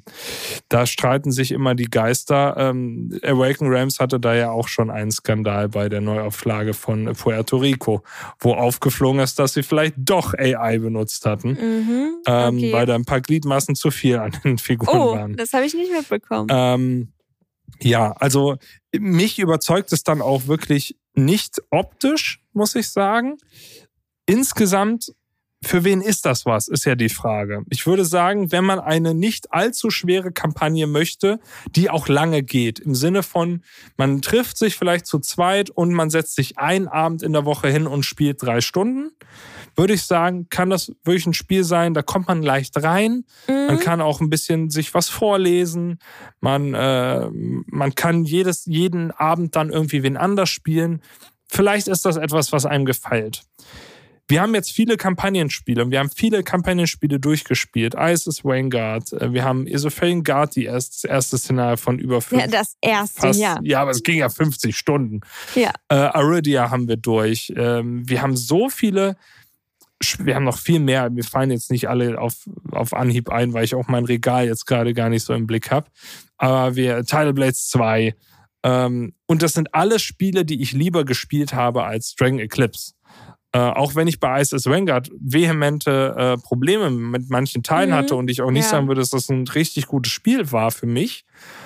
Da streiten sich immer die Geister. Awaken Realms hatte da ja auch schon einen Skandal bei der Neuauflage von Puerto Rico, wo aufgeflogen ist, dass sie vielleicht doch AI benutzt hatten, okay. Weil da ein paar Gliedmaßen zu viel an den Figuren waren. Oh, das habe ich nicht mitbekommen. Ja, also mich überzeugt es dann auch wirklich nicht optisch, muss ich sagen. Insgesamt für wen ist das was, ist ja die Frage. Ich würde sagen, wenn man eine nicht allzu schwere Kampagne möchte, die auch lange geht, im Sinne von, man trifft sich vielleicht zu zweit und man setzt sich einen Abend in der Woche hin und spielt 3 Stunden, würde ich sagen, kann das wirklich ein Spiel sein, da kommt man leicht rein, man kann auch ein bisschen sich was vorlesen, man kann jeden Abend dann irgendwie wen anders spielen. Vielleicht ist das etwas, was einem gefällt. Wir haben jetzt viele Kampagnenspiele. Wir haben viele Kampagnenspiele durchgespielt. ISIS Vanguard. Wir haben Esophane Guard, das erste Szenario von über 5. Ja, das erste, ja. Ja, aber es ging ja 50 Stunden. Ja. Aridia haben wir durch. Wir haben so viele. Wir haben noch viel mehr. Mir fallen jetzt nicht alle auf Anhieb ein, weil ich auch mein Regal jetzt gerade gar nicht so im Blick habe. Aber Tidal Blades 2. Und das sind alles Spiele, die ich lieber gespielt habe als Dragon Eclipse. Auch wenn ich bei ISIS Vanguard vehemente Probleme mit manchen Teilen hatte und ich auch nicht sagen würde, dass das ein richtig gutes Spiel war für mich,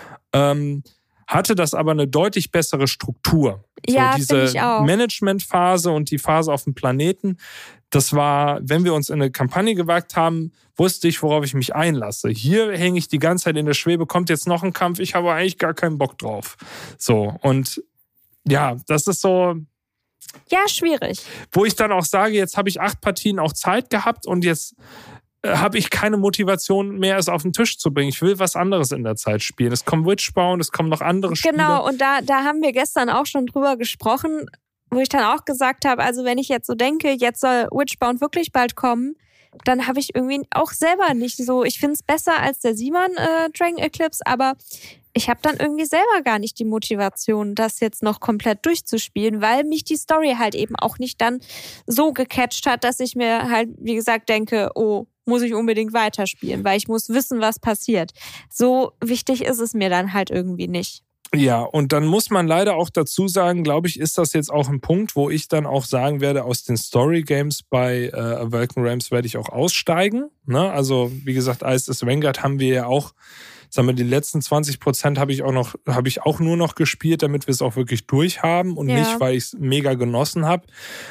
hatte das aber eine deutlich bessere Struktur. Ja, so diese ich auch. Managementphase und die Phase auf dem Planeten, das war, wenn wir uns in eine Kampagne gewagt haben, wusste ich, worauf ich mich einlasse. Hier hänge ich die ganze Zeit in der Schwebe, kommt jetzt noch ein Kampf, ich habe eigentlich gar keinen Bock drauf. So, und ja, das ist so... Ja, schwierig. Wo ich dann auch sage, jetzt habe ich 8 Partien auch Zeit gehabt und jetzt habe ich keine Motivation mehr, es auf den Tisch zu bringen. Ich will was anderes in der Zeit spielen. Es kommt Witchbound, es kommen noch andere Spiele. Genau, und da haben wir gestern auch schon drüber gesprochen, wo ich dann auch gesagt habe, also wenn ich jetzt so denke, jetzt soll Witchbound wirklich bald kommen, dann habe ich irgendwie auch selber nicht so, ich finde es besser als der Simon Dragon Eclipse, aber ich habe dann irgendwie selber gar nicht die Motivation, das jetzt noch komplett durchzuspielen, weil mich die Story halt eben auch nicht dann so gecatcht hat, dass ich mir halt, wie gesagt, denke, oh, muss ich unbedingt weiterspielen, weil ich muss wissen, was passiert. So wichtig ist es mir dann halt irgendwie nicht. Ja, und dann muss man leider auch dazu sagen, glaube ich, ist das jetzt auch ein Punkt, wo ich dann auch sagen werde, aus den Story-Games bei Awaken Realms werde ich auch aussteigen. Ne? Also, wie gesagt, ISIS Vanguard haben wir ja auch, sagen wir, die letzten 20% habe ich auch nur noch gespielt, damit wir es auch wirklich durchhaben und nicht, weil ich es mega genossen habe.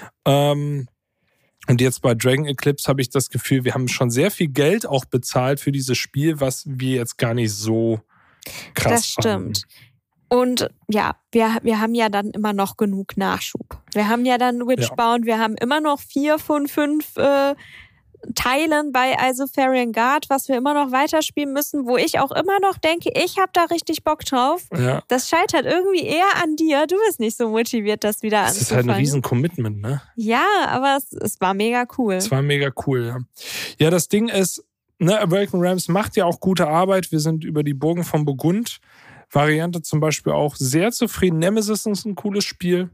Und jetzt bei Dragon Eclipse habe ich das Gefühl, wir haben schon sehr viel Geld auch bezahlt für dieses Spiel, was wir jetzt gar nicht so krass Das stimmt. fanden. Und ja, wir haben ja dann immer noch genug Nachschub. Wir haben ja dann Witchbound, wir haben immer noch 4 von 5 Teilen bei Esopharian Guard, was wir immer noch weiterspielen müssen, wo ich auch immer noch denke, ich habe da richtig Bock drauf. Ja. Das scheitert irgendwie eher an dir. Du bist nicht so motiviert, das wieder anzufangen. Das ist halt ein Riesen-Commitment, ne? Ja, aber es war mega cool. Es war mega cool, ja. Ja, das Ding ist, ne, Awaken Realms macht ja auch gute Arbeit. Wir sind über die Burgen von Burgund Variante zum Beispiel auch sehr zufrieden. Nemesis ist ein cooles Spiel.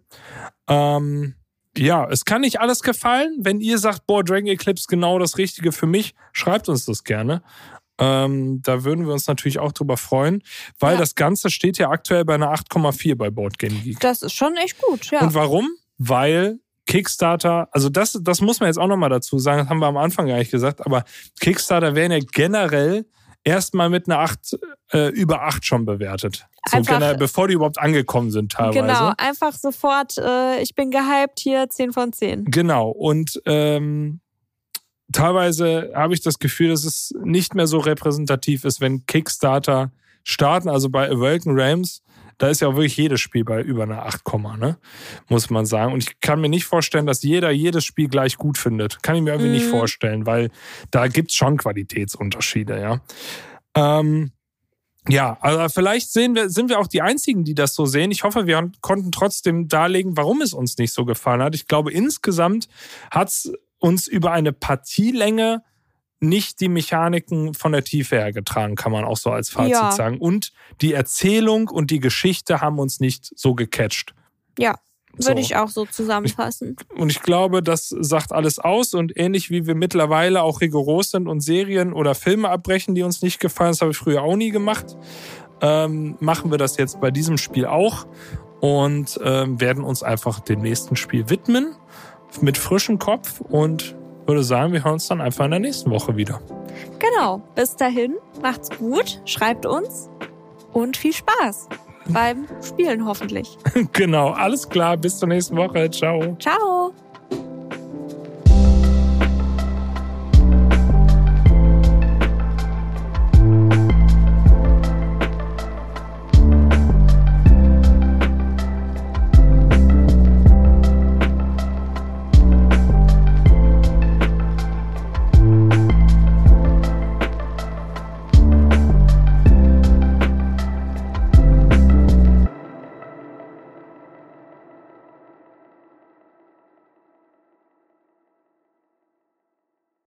Ja, es kann nicht alles gefallen. Wenn ihr sagt, boah, Dragon Eclipse genau das Richtige für mich, schreibt uns das gerne. Da würden wir uns natürlich auch drüber freuen, weil das Ganze steht ja aktuell bei einer 8,4 bei Board Game Geek. Das ist schon echt gut, ja. Und warum? Weil Kickstarter, also das muss man jetzt auch nochmal dazu sagen, das haben wir am Anfang gar nicht gesagt, aber Kickstarter werden ja generell erstmal mit einer 8 über 8 schon bewertet. So generell, bevor die überhaupt angekommen sind teilweise. Genau, einfach sofort, ich bin gehypt, hier 10 von 10. Genau, und teilweise habe ich das Gefühl, dass es nicht mehr so repräsentativ ist, wenn Kickstarter starten, also bei Awaken Realms, da ist ja auch wirklich jedes Spiel bei über einer 8, ne? Muss man sagen. Und ich kann mir nicht vorstellen, dass jeder jedes Spiel gleich gut findet. Kann ich mir irgendwie nicht vorstellen, weil da gibt es schon Qualitätsunterschiede, ja. Ja, also vielleicht sind wir auch die Einzigen, die das so sehen. Ich hoffe, wir konnten trotzdem darlegen, warum es uns nicht so gefallen hat. Ich glaube, insgesamt hat es uns über eine Partielänge nicht die Mechaniken von der Tiefe her getragen, kann man auch so als Fazit sagen. Und die Erzählung und die Geschichte haben uns nicht so gecatcht. Ja, würde ich auch so zusammenfassen. Und ich glaube, das sagt alles aus. Und ähnlich wie wir mittlerweile auch rigoros sind und Serien oder Filme abbrechen, die uns nicht gefallen, das habe ich früher auch nie gemacht, machen wir das jetzt bei diesem Spiel auch und werden uns einfach dem nächsten Spiel widmen mit frischem Kopf und würde sagen, wir hören uns dann einfach in der nächsten Woche wieder. Genau, bis dahin, macht's gut, schreibt uns und viel Spaß beim Spielen hoffentlich. Genau, alles klar, bis zur nächsten Woche. Ciao. Ciao.